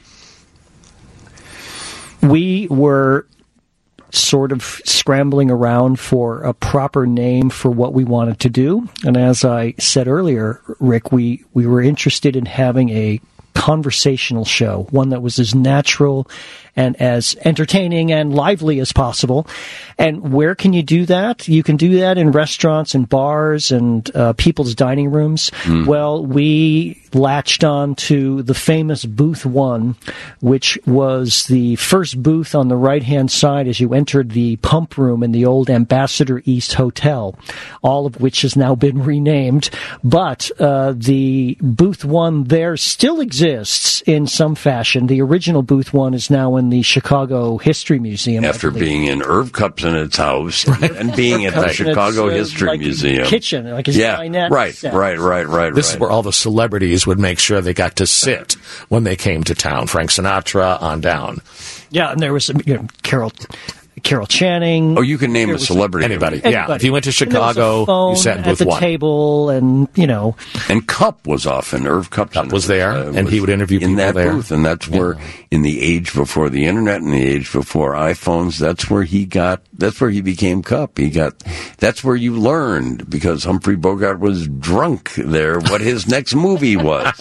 [SPEAKER 8] We were sort of scrambling around for a proper name for what we wanted to do. And as I said earlier, Rick, we, we were interested in having a conversational show, one that was as natural and as entertaining and lively as possible. And where can you do that? You can do that in restaurants and bars and uh, people's dining rooms. Mm. Well, we latched on to the famous Booth One, which was the first booth on the right-hand side as you entered the pump room in the old Ambassador East Hotel, all of which has now been renamed. But uh, the Booth One there still exists in some fashion. The original Booth One is now in the Chicago History Museum.
[SPEAKER 1] After being in Irv Kup's in its house right. and being at the Chicago
[SPEAKER 8] its, uh,
[SPEAKER 1] History
[SPEAKER 8] like
[SPEAKER 1] Museum.
[SPEAKER 8] Kitchen, like his
[SPEAKER 1] yeah,
[SPEAKER 8] dinette
[SPEAKER 1] right,
[SPEAKER 8] set.
[SPEAKER 1] right, right, right.
[SPEAKER 7] This
[SPEAKER 1] right.
[SPEAKER 7] is where all the celebrities would make sure they got to sit when they came to town. Frank Sinatra on down.
[SPEAKER 8] Yeah, and there was you know, Carol... Carol Channing.
[SPEAKER 1] Oh, you can name a celebrity.
[SPEAKER 7] Anybody.
[SPEAKER 8] Anybody.
[SPEAKER 7] Yeah. If you went to
[SPEAKER 8] And
[SPEAKER 7] Chicago, you sat in
[SPEAKER 8] at
[SPEAKER 7] booth
[SPEAKER 8] the
[SPEAKER 7] one.
[SPEAKER 8] table, and you know.
[SPEAKER 1] And Cup was often Irv Kup
[SPEAKER 7] Cup was there,
[SPEAKER 1] uh,
[SPEAKER 7] and
[SPEAKER 1] was
[SPEAKER 7] he would interview
[SPEAKER 1] in
[SPEAKER 7] people
[SPEAKER 1] that
[SPEAKER 7] there.
[SPEAKER 1] booth, and that's where,
[SPEAKER 7] Yeah.
[SPEAKER 1] in the age before the internet and the age before iPhones, that's where he got. That's where he became Cup. He got. That's where you learned because Humphrey Bogart was drunk there what his next movie was.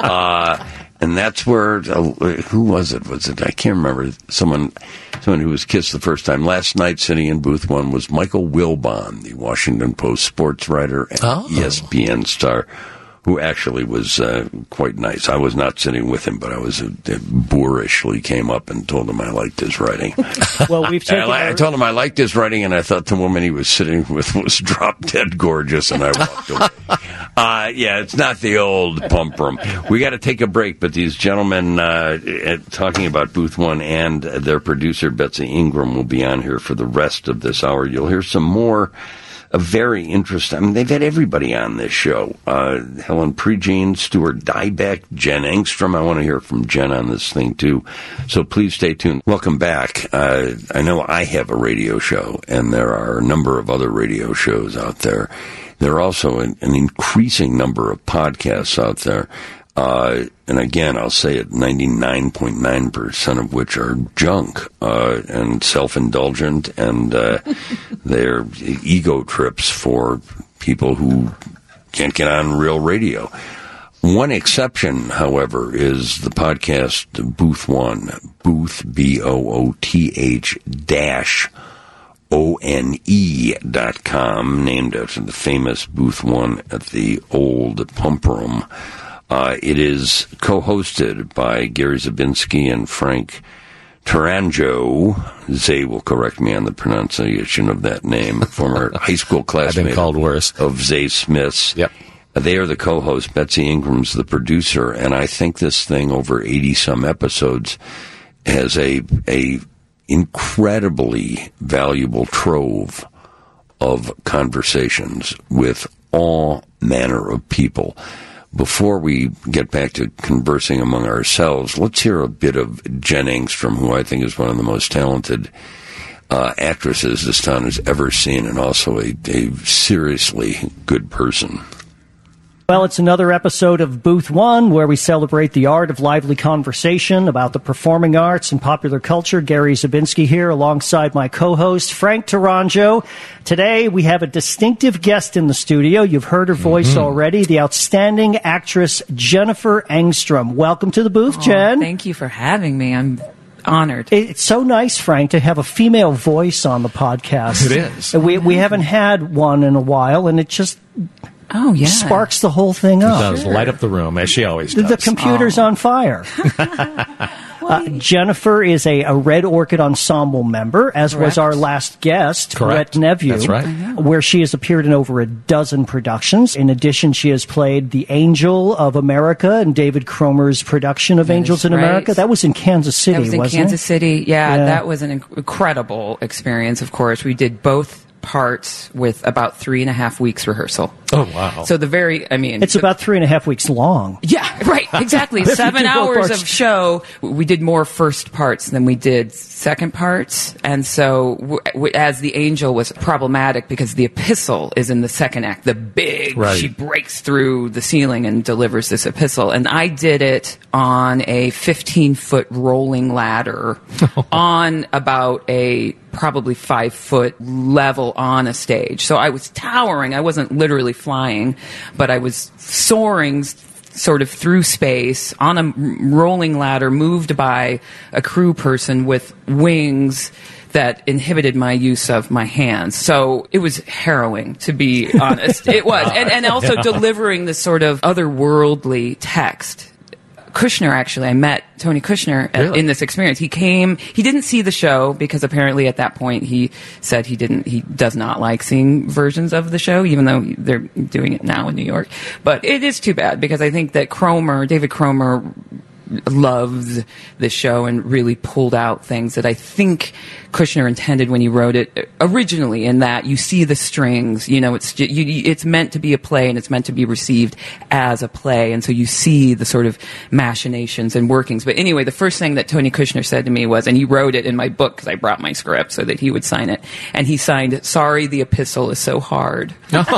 [SPEAKER 1] Uh, And that's where, uh, who was it? Was it, I can't remember, someone someone who was kissed the first time. Last night, sitting in booth one, was Michael Wilbon, the Washington Post sports writer and
[SPEAKER 7] oh.
[SPEAKER 1] E S P N star, who actually was uh, quite nice. I was not sitting with him, but I was uh, boorishly came up and told him I liked his writing.
[SPEAKER 8] Well, we've taken
[SPEAKER 1] I, I told him I liked his writing, and I thought the woman he was sitting with was drop dead gorgeous, and I walked away. Uh, yeah, it's not the old pump room. We got to take a break, but these gentlemen uh, talking about Booth One and their producer Betsy Ingram will be on here for the rest of this hour. You'll hear some more. A very interesting. I mean, they've had everybody on this show. Uh, Helen Prejean, Stuart Diebeck, Jen Engstrom. I want to hear from Jen on this thing, too. So please stay tuned. Welcome back. Uh, I know I have a radio show, and there are a number of other radio shows out there. There are also an, an increasing number of podcasts out there. Uh, and again, I'll say it, ninety-nine point nine percent of which are junk, uh, and self-indulgent, and, uh, they're ego trips for people who can't get on real radio. One exception, however, is the podcast Booth One, Booth, B O O T H dash O N E dot com, named after the famous Booth One at the old pump room. Uh, it is co-hosted by Gary Zabinski and Frank Taranjo. Zay will correct me on the pronunciation of that name. Former high school classmate.
[SPEAKER 7] I've been called worse.
[SPEAKER 1] Of Zay Smith's.
[SPEAKER 7] Yep.
[SPEAKER 1] They are the co-hosts. Betsy Ingram's the producer, and I think this thing, over eighty-some episodes, has a a incredibly valuable trove of conversations with all manner of people. Before we get back to conversing among ourselves, let's hear a bit of Jen Engstrom, who I think is one of the most talented uh, actresses this town has ever seen, and also a, a seriously good person.
[SPEAKER 8] Well, it's another episode of Booth One, where we celebrate the art of lively conversation about the performing arts and popular culture. Gary Zabinski here, alongside my co-host, Frank Taranjo. Today, we have a distinctive guest in the studio. You've heard her voice mm-hmm. already, the outstanding actress Jennifer Engstrom. Welcome to the booth,
[SPEAKER 11] oh,
[SPEAKER 8] Jen.
[SPEAKER 11] Thank you for having me. I'm honored.
[SPEAKER 8] It's so nice, Frank, to have a female voice on the podcast.
[SPEAKER 7] It is.
[SPEAKER 8] We, we haven't had one in a while, and it just...
[SPEAKER 11] Oh, yeah.
[SPEAKER 8] Sparks the whole thing up.
[SPEAKER 7] It does. Sure. Light up the room, as she always does.
[SPEAKER 8] The computer's oh. on fire. uh, Jennifer is a, a Red Orchid Ensemble member, as
[SPEAKER 11] Correct.
[SPEAKER 8] was our last guest,
[SPEAKER 7] Correct.
[SPEAKER 8] Brett Neveu.
[SPEAKER 7] That's right.
[SPEAKER 8] Where she has appeared in over a dozen productions. In addition, she has played the Angel of America in David Cromer's production of
[SPEAKER 11] that
[SPEAKER 8] Angels in
[SPEAKER 11] right.
[SPEAKER 8] America. That was in Kansas City,
[SPEAKER 11] That was in
[SPEAKER 8] wasn't
[SPEAKER 11] Kansas
[SPEAKER 8] it?
[SPEAKER 11] City. Yeah,
[SPEAKER 8] yeah,
[SPEAKER 11] that was an inc- incredible experience, of course. We did both parts with about three and a half weeks rehearsal.
[SPEAKER 7] Oh, wow.
[SPEAKER 11] So the very, I mean...
[SPEAKER 8] It's
[SPEAKER 11] the,
[SPEAKER 8] about three and a half weeks long.
[SPEAKER 11] Yeah, right, exactly. Seven hours of show. We did more first parts than we did second parts. And so, w- w- as the angel was problematic because the epistle is in the second act, the big,
[SPEAKER 7] right.
[SPEAKER 11] she breaks through the ceiling and delivers this epistle. And I did it on a fifteen-foot rolling ladder on about a probably five-foot level on a stage. So I was towering. I wasn't literally flying, but I was soaring sort of through space on a rolling ladder, moved by a crew person with wings that inhibited my use of my hands. So it was harrowing, to be honest. It was. And, and also delivering this sort of otherworldly text. Kushner, actually, I met Tony Kushner at,
[SPEAKER 7] Really?
[SPEAKER 11] in this experience. He came, he didn't see the show because apparently at that point he said he didn't, he does not like seeing versions of the show, even though they're doing it now in New York. But it is too bad because I think that Cromer, David Cromer, loved the show and really pulled out things that I think Kushner intended when he wrote it originally, in that you see the strings, you know, it's ju- you, it's meant to be a play and it's meant to be received as a play, and so you see the sort of machinations and workings. But anyway, the first thing that Tony Kushner said to me was, and he wrote it in my book because I brought my script so that he would sign it, and he signed, "Sorry, the epistle is so hard."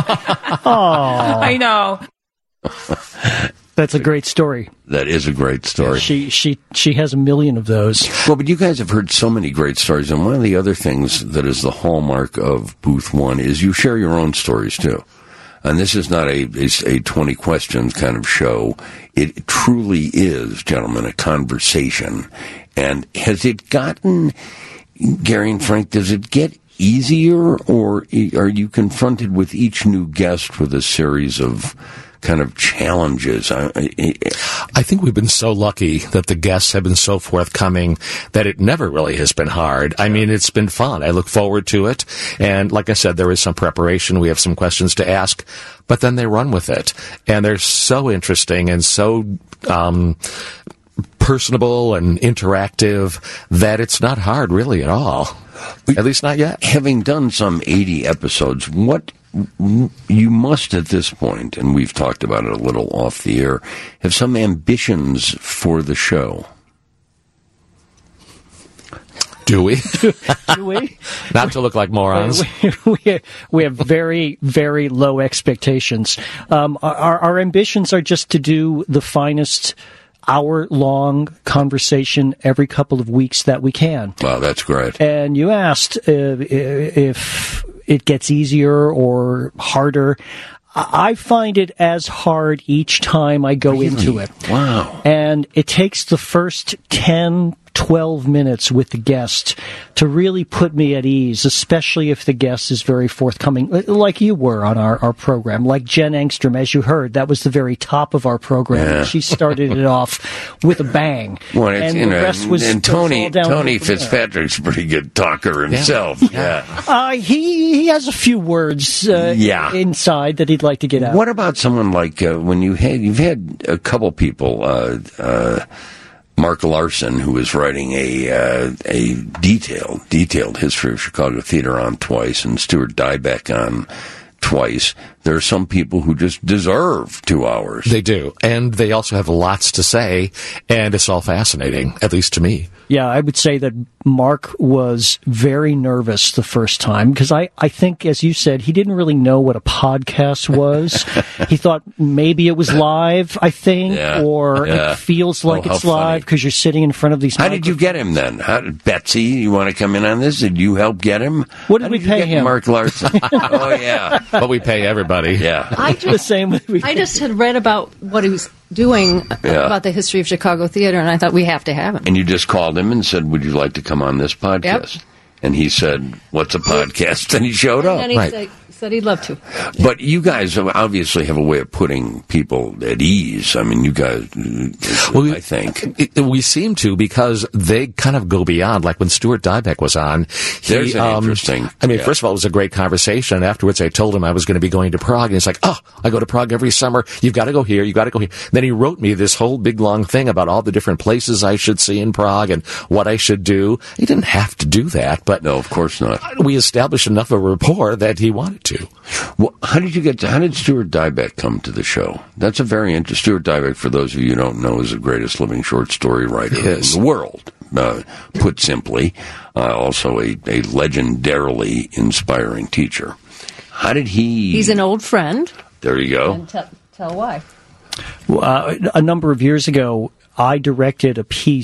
[SPEAKER 11] I know.
[SPEAKER 8] That's a great story.
[SPEAKER 1] That is a great story.
[SPEAKER 8] She she she has a million of those.
[SPEAKER 1] Well, but you guys have heard so many great stories, and one of the other things that is the hallmark of Booth One is you share your own stories too. And this is not a a, a twenty questions kind of show. It truly is, gentlemen, a conversation. And has it gotten, Gary and Frank, does it get easier, or are you confronted with each new guest with a series of kind of challenges? I, I,
[SPEAKER 7] I think we've been so lucky that the guests have been so forthcoming that it never really has been hard. I mean, it's been fun. I look forward to it. And like I said, there is some preparation. We have some questions to ask, but then they run with it. And they're so interesting and so um, personable and interactive that it's not hard really at all. At least not yet.
[SPEAKER 1] Having done some eighty episodes, what you must at this point, and we've talked about it a little off the air, have some ambitions for the show.
[SPEAKER 7] Do we?
[SPEAKER 8] Do we?
[SPEAKER 7] Not to look like morons.
[SPEAKER 8] We, we, we have very, very low expectations. Um, our, our ambitions are just to do the finest hour-long conversation every couple of weeks that we can.
[SPEAKER 1] Wow, that's great.
[SPEAKER 8] And you asked uh, if it gets easier or harder. I find it as hard each time I go
[SPEAKER 1] Really?
[SPEAKER 8] into it.
[SPEAKER 1] Wow.
[SPEAKER 8] And it takes the first ten, twelve minutes with the guest to really put me at ease, especially if the guest is very forthcoming, like you were on our, our program. Like Jen Engstrom, as you heard, that was the very top of our program.
[SPEAKER 1] Yeah.
[SPEAKER 8] She started it off with a bang.
[SPEAKER 1] Well, it's,
[SPEAKER 8] and
[SPEAKER 1] you
[SPEAKER 8] the
[SPEAKER 1] know,
[SPEAKER 8] rest was
[SPEAKER 1] and
[SPEAKER 8] was all
[SPEAKER 1] Tony
[SPEAKER 8] downhill
[SPEAKER 1] Tony
[SPEAKER 8] from there.
[SPEAKER 1] Fitzpatrick's a pretty good talker himself. Yeah.
[SPEAKER 8] Uh, he, he has a few words uh,
[SPEAKER 1] Yeah.
[SPEAKER 8] inside that he'd like to get out.
[SPEAKER 1] What about someone like uh, when you had you've had a couple people, uh, uh, Mark Larson, who is writing a uh, a detailed detailed history of Chicago theater on twice, and Stuart Diebeck on twice. There are some people who just deserve two hours.
[SPEAKER 7] They do. And they also have lots to say, and it's all fascinating, at least to me.
[SPEAKER 8] Yeah, I would say that Mark was very nervous the first time because I, I think, as you said, he didn't really know what a podcast was. He thought maybe it was live, I think,
[SPEAKER 1] Yeah,
[SPEAKER 8] or
[SPEAKER 1] yeah.
[SPEAKER 8] it feels like
[SPEAKER 1] Oh, how
[SPEAKER 8] it's live
[SPEAKER 1] funny.
[SPEAKER 8] because you're sitting in front of these
[SPEAKER 1] How did you get him then? How did Betsy? You want to come in on this? Did you help get him?
[SPEAKER 8] What did
[SPEAKER 1] How
[SPEAKER 8] we
[SPEAKER 1] you
[SPEAKER 8] pay
[SPEAKER 1] get
[SPEAKER 8] him?
[SPEAKER 1] Mark Larson. Oh yeah,
[SPEAKER 7] But we pay everybody.
[SPEAKER 1] yeah.
[SPEAKER 9] I
[SPEAKER 8] the
[SPEAKER 9] just,
[SPEAKER 8] same way we
[SPEAKER 9] I just had read about what he was doing
[SPEAKER 1] Yeah.
[SPEAKER 9] about the history of Chicago theater, and I thought we have to have him.
[SPEAKER 1] And you just called him and said, "Would you like to come on this podcast?"
[SPEAKER 9] Yep.
[SPEAKER 1] And he said, "What's a podcast?" And he showed up.
[SPEAKER 9] And then he
[SPEAKER 7] right.
[SPEAKER 9] said, said he'd love to.
[SPEAKER 1] But you guys obviously have a way of putting people at ease. I mean, you guys,
[SPEAKER 7] Well, we-
[SPEAKER 1] I think.
[SPEAKER 7] It, we seem to, because they kind of go beyond. Like when Stuart Diebeck was on, he,
[SPEAKER 1] There's an
[SPEAKER 7] um,
[SPEAKER 1] interesting-
[SPEAKER 7] I mean,
[SPEAKER 1] yeah.
[SPEAKER 7] first of all, it was a great conversation. Afterwards, I told him I was going to be going to Prague, and he's like, "Oh, I go to Prague every summer. You've got to go here. You got to go here." Then he wrote me this whole big long thing about all the different places I should see in Prague and what I should do. He didn't have to do that, but
[SPEAKER 1] No, of course not.
[SPEAKER 7] we established enough of a rapport that he wanted to.
[SPEAKER 1] Well, how did you get to, how did Stuart Diebeck come to the show? That's a very interesting, Stuart Diebeck, for those of you who don't know, is the greatest living short story writer
[SPEAKER 7] Yes.
[SPEAKER 1] in the world, uh, put simply. Uh, also a, a legendarily inspiring teacher. How did he...
[SPEAKER 9] He's an old friend.
[SPEAKER 1] There you go.
[SPEAKER 9] And tell, tell why.
[SPEAKER 8] Uh, a number of years ago, I directed a piece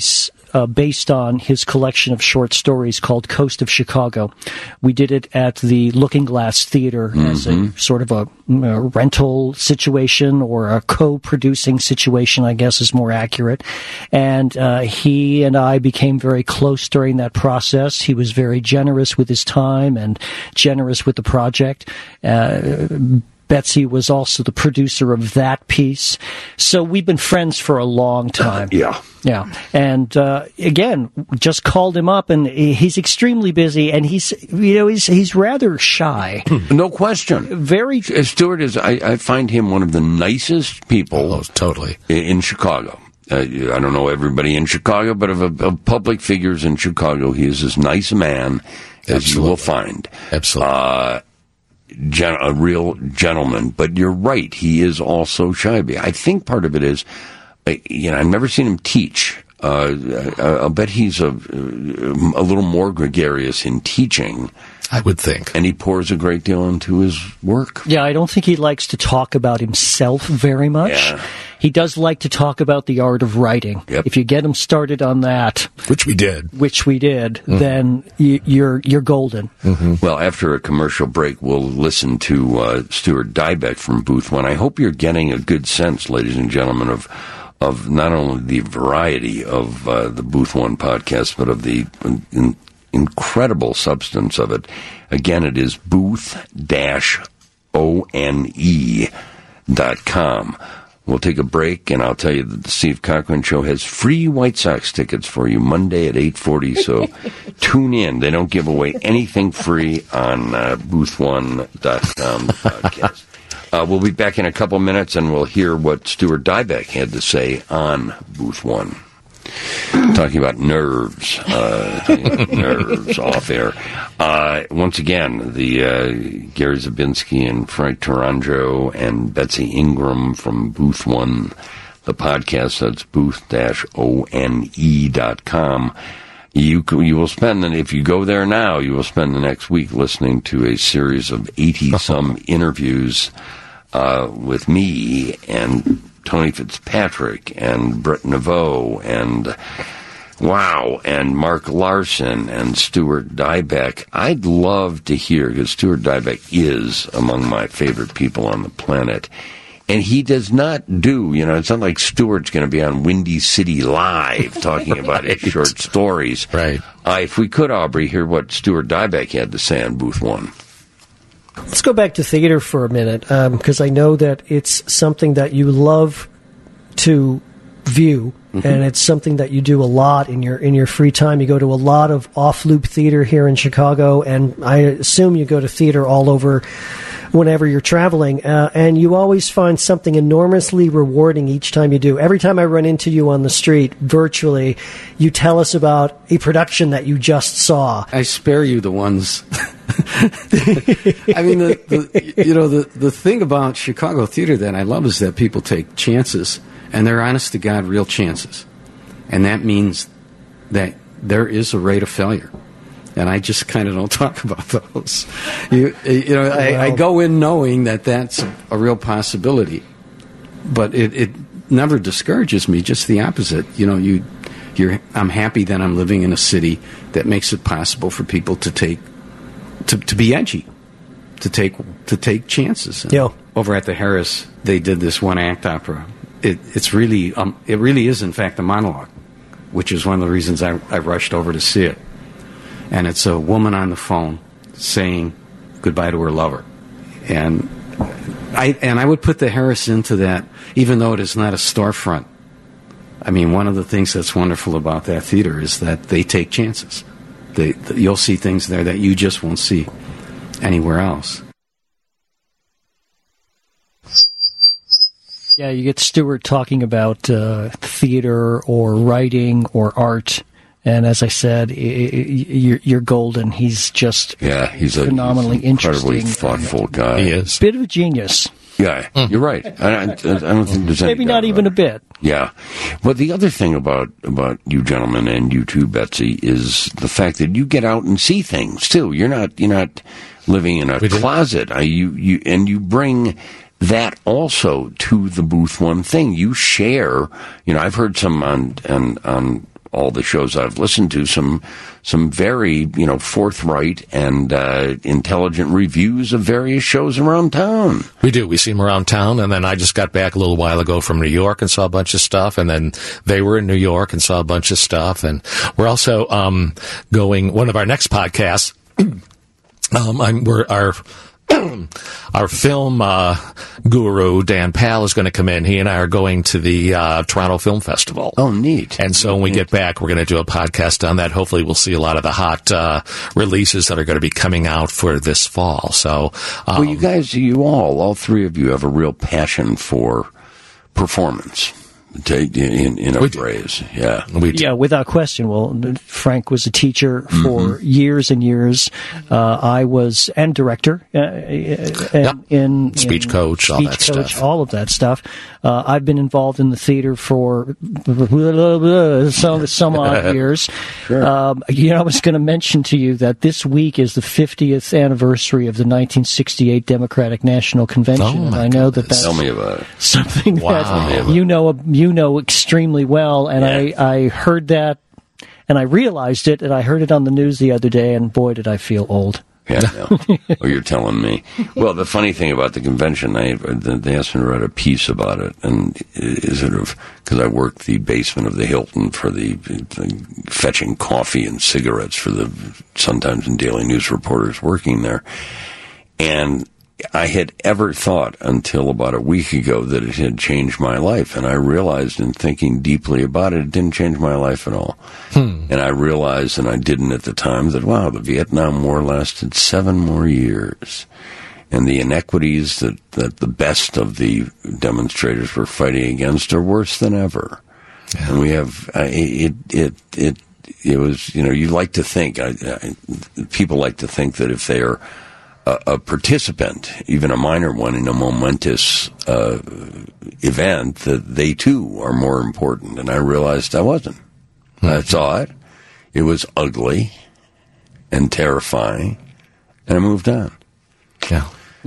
[SPEAKER 8] uh, based on his collection of short stories called Coast of Chicago. We did it at the Looking Glass Theater mm-hmm. as a sort of a, a rental situation or a co-producing situation, I guess is more accurate. And uh, he and I became very close during that process. He was very generous with his time and generous with the project. Uh, Betsy was also the producer of that piece. So we've been friends for a long time.
[SPEAKER 1] Yeah.
[SPEAKER 8] Yeah. And, uh, again, just called him up, and he's extremely busy, and he's, you know, he's, he's rather shy.
[SPEAKER 1] No question.
[SPEAKER 8] Very.
[SPEAKER 1] Stuart is, I, I find him one of the nicest people.
[SPEAKER 7] Oh, totally.
[SPEAKER 1] In, in Chicago. Uh, I don't know everybody in Chicago, but of, of public figures in Chicago, he is as nice a man as
[SPEAKER 7] Absolutely.
[SPEAKER 1] you will find.
[SPEAKER 7] Absolutely.
[SPEAKER 1] Uh, Gen- a real gentleman, but you're right. He is also shy. I think part of it is, uh, you know, I've never seen him teach. Uh, I, I'll bet he's a, a little more gregarious in teaching.
[SPEAKER 7] I would think.
[SPEAKER 1] And he pours a great deal into his work.
[SPEAKER 8] Yeah, I don't think he likes to talk about himself very much.
[SPEAKER 1] Yeah.
[SPEAKER 8] He does like to talk about the art of writing.
[SPEAKER 1] Yep.
[SPEAKER 8] If you get him started on that,
[SPEAKER 7] which we did,
[SPEAKER 8] which we did, mm-hmm. then you, you're you're golden.
[SPEAKER 1] Mm-hmm. Well, after a commercial break, we'll listen to uh, Stuart Dybek from Booth One. I hope you're getting a good sense, ladies and gentlemen, of of not only the variety of uh, the Booth One podcast, but of the in, incredible substance of it. Again, it is booth dash O N E dot com. We'll take a break, and I'll tell you that the Steve Cochran Show has free White Sox tickets for you Monday at eight forty, so tune in. They don't give away anything free on uh, booth one dot com podcast. Uh, we'll be back in a couple minutes, and we'll hear what Stuart Dybek had to say on Booth One. Talking about nerves, uh, talking about nerves off air. Uh, once again, the uh, Gary Zabinski and Frank Taranjo and Betsy Ingram from Booth One, the podcast. That's booth dash O N E dot com. You you will spend, and if you go there now, you will spend the next week listening to a series of eighty some interviews uh, with me and Tony Fitzpatrick and Brett Naveau and wow and Mark Larson and Stuart Dybek. I'd love to hear, because Stuart Dybek is among my favorite people on the planet. And he does not do, you know, it's not like Stuart's going to be on Windy City Live talking right. about his short stories.
[SPEAKER 7] Right.
[SPEAKER 1] Uh, if we could, Aubrey, hear what Stuart Dybek had to say on Booth One.
[SPEAKER 12] Let's go back to theater for a minute, because um, I know that it's something that you love to view, mm-hmm. and it's something that you do a lot in your in your free time. You go to a lot of off-loop theater here in Chicago, and I assume you go to theater all over whenever you're traveling, uh, and you always find something enormously rewarding each time you do. Every time I run into you on the street, virtually, you tell us about a production that you just saw.
[SPEAKER 13] I spare you the ones... I mean, the, the you know the the thing about Chicago theater that I love is that people take chances, and they're honest to God real chances, and that means that there is a rate of failure, and I just kind of don't talk about those. You you know, I, I go in knowing that that's a real possibility, but it, it never discourages me. Just the opposite. You know, you you're I'm happy that I'm living in a city that makes it possible for people to take. To, to be edgy, to take to take chances.
[SPEAKER 12] Yeah.
[SPEAKER 13] Over at the Harris, they did this one act opera. It, it's really, um, it really is in fact a monologue, which is one of the reasons I, I rushed over to see it. And it's a woman on the phone saying goodbye to her lover, and I and I would put the Harris into that, even though it is not a storefront. I mean, one of the things that's wonderful about that theater is that they take chances. They, you'll see things there that you just won't see anywhere else.
[SPEAKER 8] Yeah, you get Stuart talking about uh, theater or writing or art, and as I said, it, it, you're, you're golden. He's just
[SPEAKER 1] yeah, he's a
[SPEAKER 8] phenomenally
[SPEAKER 1] he's an incredibly
[SPEAKER 8] interesting,
[SPEAKER 1] thoughtful guy.
[SPEAKER 7] He is.
[SPEAKER 8] Bit of a genius.
[SPEAKER 1] Yeah, mm. You're right. I, I, I don't think there's any
[SPEAKER 8] maybe not even a bit.
[SPEAKER 1] Yeah, but the other thing about about you gentlemen and you too, Betsy, is the fact that you get out and see things too. You're not you're not living in a we closet. I, you you and you bring that also to the Booth One thing. You share. You know, I've heard some on on on all the shows I've listened to, some some very, you know, forthright and uh, intelligent reviews of various shows around town.
[SPEAKER 7] We do. We see them around town, and then I just got back a little while ago from New York and saw a bunch of stuff, and then they were in New York and saw a bunch of stuff, and we're also um, going, one of our next podcasts, um, I'm, we're, our... Our film uh, guru, Dan Pal, is going to come in. He and I are going to the uh, Toronto Film Festival.
[SPEAKER 1] Oh, neat.
[SPEAKER 7] And so when we get back, we're going to do a podcast on that. Hopefully we'll see a lot of the hot uh, releases that are going to be coming out for this fall. So, um,
[SPEAKER 1] well, you guys, you all, all three of you have a real passion for performance. In, in a phrase, yeah.
[SPEAKER 7] We
[SPEAKER 8] yeah, without question. Well, Frank was a teacher for mm-hmm. years and years. Uh, I was, and director, uh, and
[SPEAKER 7] yep.
[SPEAKER 8] in
[SPEAKER 7] speech
[SPEAKER 8] in
[SPEAKER 7] coach,
[SPEAKER 8] speech
[SPEAKER 7] all that
[SPEAKER 8] coach,
[SPEAKER 7] stuff.
[SPEAKER 8] all of that stuff. Uh, I've been involved in the theater for some some odd years.
[SPEAKER 1] Sure.
[SPEAKER 8] Um, you know, I was going to mention to you that this week is the fiftieth anniversary of the nineteen sixty-eight Democratic National Convention,
[SPEAKER 7] oh,
[SPEAKER 8] and I know
[SPEAKER 7] goodness.
[SPEAKER 8] that that's
[SPEAKER 1] Tell me about it.
[SPEAKER 8] something
[SPEAKER 7] Wow.
[SPEAKER 8] that you know you know extremely well, and
[SPEAKER 1] Yeah.
[SPEAKER 8] I, I heard that, and I realized it, and I heard it on the news the other day, and boy, did I feel old.
[SPEAKER 1] Yeah, no. Oh, you're telling me. Well, the funny thing about the convention, I, they asked me to write a piece about it, and is it of, because I worked the basement of the Hilton for the, the fetching coffee and cigarettes for the Sun-Times and Daily News reporters working there, and I had ever thought until about a week ago that it had changed my life, and I realized in thinking deeply about it, it didn't change my life at all.
[SPEAKER 7] Hmm.
[SPEAKER 1] And I realized, and I didn't at the time, that, wow, the Vietnam War lasted seven more years. And the inequities that, that the best of the demonstrators were fighting against are worse than ever. Yeah. And we have, uh, it, it, it, it was, you know, you like to think, I, I, people like to think that if they are a participant, even a minor one, in a momentous uh, event, that they too are more important. And I realized I wasn't. Mm-hmm. I saw it. It was ugly and terrifying, and I moved on.
[SPEAKER 7] Yeah.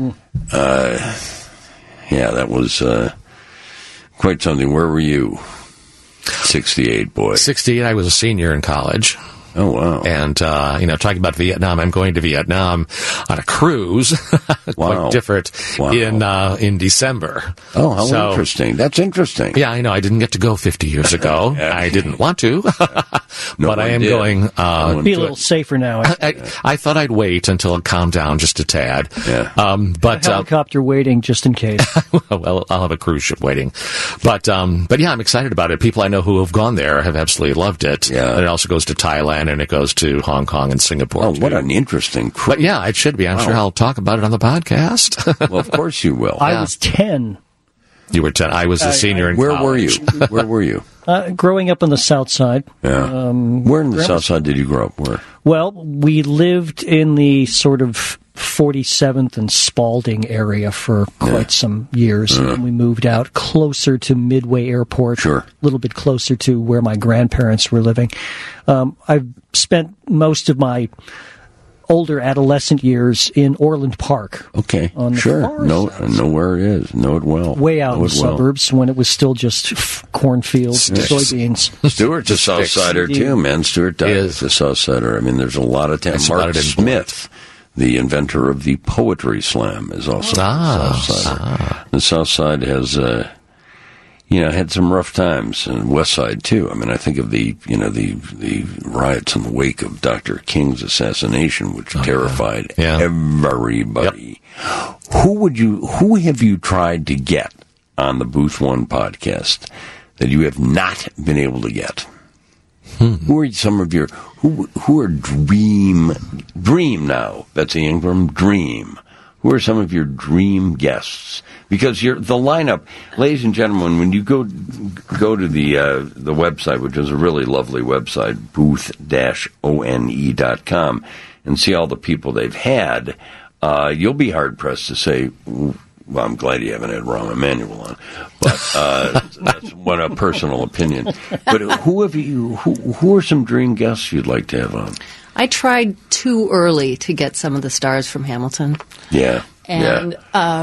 [SPEAKER 1] Uh, yeah, that was uh, quite something. Where were you? sixty-eight, boy.
[SPEAKER 7] sixty-eight, I was a senior in college.
[SPEAKER 1] Oh, wow.
[SPEAKER 7] And, uh, you know, talking about Vietnam, I'm going to Vietnam on a cruise, quite
[SPEAKER 1] Wow.
[SPEAKER 7] different,
[SPEAKER 1] Wow.
[SPEAKER 7] in uh, in December.
[SPEAKER 1] Oh, how
[SPEAKER 7] So-
[SPEAKER 1] interesting. That's interesting.
[SPEAKER 7] Yeah, I know. I didn't get to go fifty years ago. I didn't want to,
[SPEAKER 1] No
[SPEAKER 7] but I
[SPEAKER 1] one
[SPEAKER 7] am
[SPEAKER 1] did.
[SPEAKER 7] going. Uh,
[SPEAKER 1] No one
[SPEAKER 8] Be a
[SPEAKER 1] did.
[SPEAKER 8] little safer now.
[SPEAKER 7] I, I, I thought I'd wait until it calmed down just a tad.
[SPEAKER 1] Yeah.
[SPEAKER 7] Um, but uh,
[SPEAKER 8] Helicopter waiting just in case.
[SPEAKER 7] well, I'll have a cruise ship waiting. But um, but yeah, I'm excited about it. People I know who have gone there have absolutely loved it.
[SPEAKER 1] Yeah.
[SPEAKER 7] And it also goes to Thailand and it goes to Hong Kong and Singapore.
[SPEAKER 1] Oh,
[SPEAKER 7] too.
[SPEAKER 1] what an interesting cruise.
[SPEAKER 7] But yeah, it should be. I'm
[SPEAKER 1] Wow.
[SPEAKER 7] sure I'll talk about it on the podcast.
[SPEAKER 1] Well, of course you will.
[SPEAKER 8] I
[SPEAKER 7] Yeah.
[SPEAKER 8] was ten.
[SPEAKER 7] You were ten. I was a senior in
[SPEAKER 1] Where
[SPEAKER 7] college.
[SPEAKER 1] were you? Where were you?
[SPEAKER 8] Uh, growing up on the south side.
[SPEAKER 1] Yeah.
[SPEAKER 8] Um,
[SPEAKER 1] Where in the
[SPEAKER 8] Grammar
[SPEAKER 1] South Side did you grow up? Where?
[SPEAKER 8] Well, we lived in the sort of forty-seventh and Spalding area for quite some years.
[SPEAKER 1] Uh-huh.
[SPEAKER 8] And we moved out closer to Midway Airport,
[SPEAKER 1] Sure.
[SPEAKER 8] a little bit closer to where my grandparents were living. Um, I've spent most of my older adolescent years in Orland Park.
[SPEAKER 1] Okay,
[SPEAKER 8] On the
[SPEAKER 1] sure.
[SPEAKER 8] far
[SPEAKER 1] Know,
[SPEAKER 8] side.
[SPEAKER 1] know where it is. Know it well.
[SPEAKER 8] Way out
[SPEAKER 1] know
[SPEAKER 8] in the
[SPEAKER 1] it well.
[SPEAKER 8] suburbs when it was still just f- cornfields, and
[SPEAKER 7] Sticks.
[SPEAKER 8] soybeans.
[SPEAKER 1] Stuart's a South Sider too, man. Stuart Dye is a South Sider. I mean, there's a lot of
[SPEAKER 7] I
[SPEAKER 1] time.
[SPEAKER 7] spotted
[SPEAKER 1] Mark
[SPEAKER 7] him
[SPEAKER 1] Smith, the inventor of the Poetry Slam, is also
[SPEAKER 7] Ah,
[SPEAKER 1] a South Sider. The South Side has, uh, you know, had some rough times, and West Side too. I mean, I think of the, you know, the the riots in the wake of Doctor King's assassination, which terrified
[SPEAKER 7] Yeah.
[SPEAKER 1] everybody. Who would you? Who have you tried to get on the Booth One podcast that you have not been able to get?
[SPEAKER 7] Hmm.
[SPEAKER 1] Who are some of your who who are dream dream now? Betsy Ingram, dream. Who are some of your dream guests? Because you're, the lineup, ladies and gentlemen, when you go go to the uh, the website, which is a really lovely website, booth dash one dot com, and see all the people they've had, uh, you'll be hard pressed to say. Well, I'm glad you haven't had Rahm Emanuel on, but uh, that's one a personal opinion. But who have you? Who, who are some dream guests you'd like to have on?
[SPEAKER 9] I tried too early to get some of the stars from Hamilton.
[SPEAKER 1] Yeah,
[SPEAKER 9] And
[SPEAKER 1] yeah.
[SPEAKER 9] um,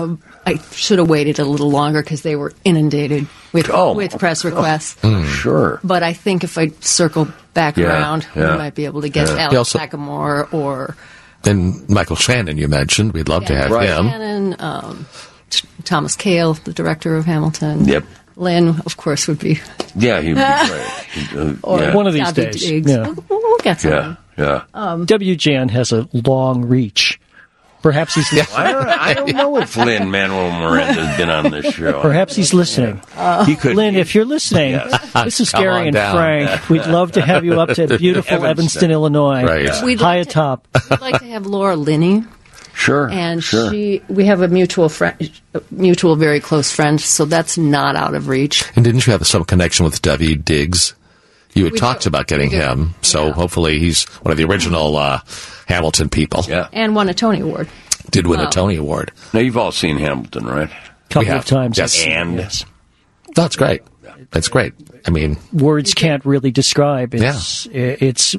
[SPEAKER 9] I should have waited a little longer because they were inundated with
[SPEAKER 1] Oh.
[SPEAKER 9] with press requests.
[SPEAKER 1] Sure.
[SPEAKER 9] But I think if I circle back
[SPEAKER 1] Yeah,
[SPEAKER 9] around,
[SPEAKER 1] yeah.
[SPEAKER 9] we might be able to get
[SPEAKER 1] Yeah.
[SPEAKER 9] Alex
[SPEAKER 7] He also-
[SPEAKER 9] Sagamore or
[SPEAKER 7] And Michael Shannon, you mentioned. We'd love to have
[SPEAKER 1] Right.
[SPEAKER 7] him.
[SPEAKER 9] Shannon, um, t- Thomas Kail, the director of Hamilton.
[SPEAKER 1] Yep.
[SPEAKER 9] Lynn, of course, would be.
[SPEAKER 1] Yeah, he'd be great. He'd, uh,
[SPEAKER 9] Or
[SPEAKER 1] yeah.
[SPEAKER 12] One of these
[SPEAKER 9] Bobby
[SPEAKER 12] days.
[SPEAKER 9] Diggs.
[SPEAKER 12] Yeah.
[SPEAKER 9] We'll, we'll get
[SPEAKER 1] Yeah,
[SPEAKER 9] some.
[SPEAKER 1] yeah.
[SPEAKER 9] Um,
[SPEAKER 12] W. Jan has a long reach. Perhaps he's
[SPEAKER 1] I don't, I don't know if Lin Manuel Miranda has been on this show.
[SPEAKER 12] perhaps he's listening.
[SPEAKER 1] He could.
[SPEAKER 12] Lynn, if you're listening,
[SPEAKER 1] Yes.
[SPEAKER 12] this is
[SPEAKER 7] Come
[SPEAKER 12] Gary
[SPEAKER 7] on
[SPEAKER 12] and
[SPEAKER 7] down.
[SPEAKER 12] Frank. We'd love to have you up to beautiful
[SPEAKER 1] Evanston.
[SPEAKER 12] Evanston, Illinois.
[SPEAKER 7] Right.
[SPEAKER 9] We'd
[SPEAKER 12] High
[SPEAKER 9] like to-
[SPEAKER 12] atop.
[SPEAKER 9] I'd like to have Laura Linney,
[SPEAKER 1] Sure.
[SPEAKER 9] and
[SPEAKER 1] sure.
[SPEAKER 9] she. We have a mutual friend, mutual very close friend, so that's not out of reach.
[SPEAKER 7] And didn't you have some connection with David Diggs? You had
[SPEAKER 9] We
[SPEAKER 7] talked
[SPEAKER 9] do.
[SPEAKER 7] about getting
[SPEAKER 9] We do.
[SPEAKER 7] him, so
[SPEAKER 9] Yeah.
[SPEAKER 7] hopefully he's one of the original uh, Hamilton people.
[SPEAKER 1] Yeah.
[SPEAKER 9] And won a Tony Award.
[SPEAKER 7] Did win a
[SPEAKER 9] Wow.
[SPEAKER 7] Tony Award.
[SPEAKER 1] Now, you've all seen Hamilton, right?
[SPEAKER 12] Couple
[SPEAKER 7] have.
[SPEAKER 12] of times.
[SPEAKER 7] Yes.
[SPEAKER 1] And
[SPEAKER 12] Yes.
[SPEAKER 7] That's great. That's great. I mean,
[SPEAKER 12] Words can't really describe. It's, it's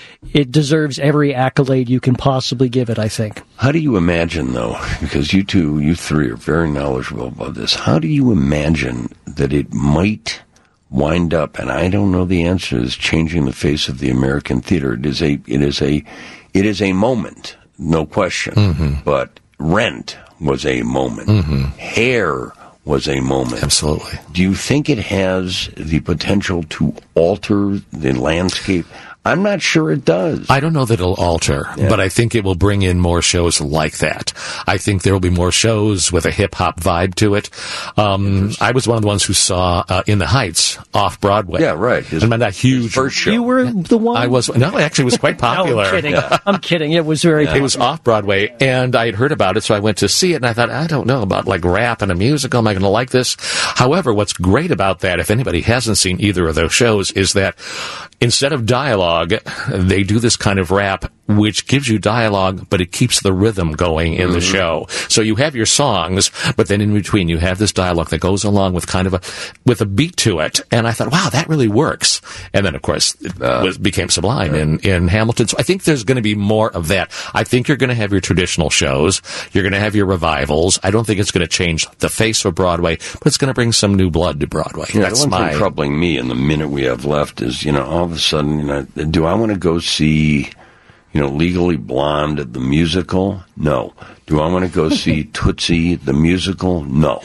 [SPEAKER 12] it deserves every accolade you can possibly give it, I think.
[SPEAKER 1] how do you imagine, though, because you two, you three are very knowledgeable about this, how do you imagine that it might wind up, and I don't know the answer, is changing the face of the American theater? It is a, it is a, it is a moment, no question,
[SPEAKER 7] Mm-hmm.
[SPEAKER 1] but Rent was a moment. Hair was a moment.
[SPEAKER 7] absolutely.
[SPEAKER 1] Do you think it has the potential to alter the landscape? I'm not sure it does.
[SPEAKER 7] I don't know that it'll alter, but I think it will bring in more shows like that. I think there will be more shows with a hip hop vibe to it. Um, I was one of the ones who saw uh, In the Heights off Broadway.
[SPEAKER 1] Yeah, right. His-
[SPEAKER 7] I mean, that huge
[SPEAKER 1] first show.
[SPEAKER 12] You were the one.
[SPEAKER 7] I was no, actually, it was quite popular.
[SPEAKER 12] No, I'm kidding. I'm kidding. It was very.
[SPEAKER 7] It was off Broadway, and I had heard about it, so I went to see it, and I thought, I don't know about like rap and a musical. Am I going to like this? However, what's great about that, if anybody hasn't seen either of those shows, is that instead of dialogue, they do this kind of rap, which gives you dialogue, but it keeps the rhythm going in the show. So you have your songs, but then in between you have this dialogue that goes along with kind of a with a beat to it. And I thought, wow, that really works. And then, of course, it was, became Sublime in, in Hamilton. So I think there's going to be more of that. I think you're going to have your traditional shows. You're going to have your revivals. I don't think it's going to change the face of Broadway, but it's going to bring some new blood to Broadway.
[SPEAKER 1] You know,
[SPEAKER 7] That's
[SPEAKER 1] the one
[SPEAKER 7] my
[SPEAKER 1] thing troubling me in the minute we have left is, you know, all of a sudden, you know, do I want to go see, you know, Legally Blonde, the musical? No. Do I want to go see Tootsie, the musical? No.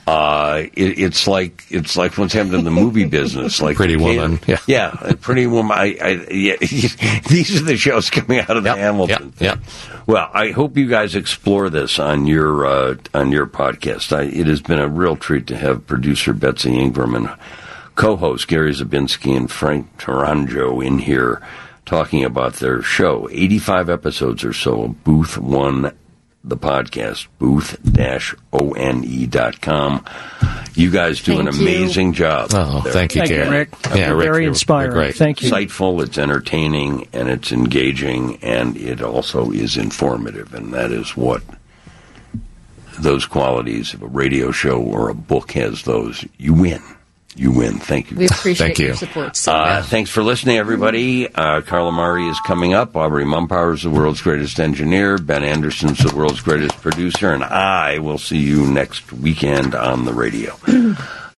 [SPEAKER 1] Uh, it, it's like it's like what's happened in the movie business, like
[SPEAKER 7] Pretty Woman, yeah.
[SPEAKER 1] yeah, uh, Pretty Woman. I, I yeah, these are the shows coming out of the
[SPEAKER 7] Yep,
[SPEAKER 1] Hamilton.
[SPEAKER 7] yep, yep.
[SPEAKER 1] Well, I hope you guys explore this on your uh, on your podcast. I, it has been a real treat to have producer Betsy Ingram and co-host Gary Zabinski and Frank Taranjo in here talking about their show. eighty-five episodes or so of Booth One, the podcast, booth dash O N E dot com. You guys do
[SPEAKER 9] Thank
[SPEAKER 1] an
[SPEAKER 9] you.
[SPEAKER 1] amazing job.
[SPEAKER 7] Oh,
[SPEAKER 1] there.
[SPEAKER 7] thank you,
[SPEAKER 12] Thank you,
[SPEAKER 7] Gary.
[SPEAKER 12] Rick.
[SPEAKER 7] Yeah, Rick,
[SPEAKER 12] Very
[SPEAKER 7] you're-
[SPEAKER 12] inspiring.
[SPEAKER 7] you're great.
[SPEAKER 12] Thank you.
[SPEAKER 1] Insightful, it's entertaining, and it's engaging, and it also is informative, and that is what those qualities of a radio show or a book has. Those, you win. You win. Thank you.
[SPEAKER 9] We appreciate
[SPEAKER 7] Thank you.
[SPEAKER 9] your support so
[SPEAKER 1] Uh,
[SPEAKER 9] much.
[SPEAKER 1] thanks for listening, everybody. Uh, Carla Mari is coming up. Aubrey Mumpower is the world's greatest engineer. Ben Anderson's the world's greatest producer. And I will see you next weekend on the radio.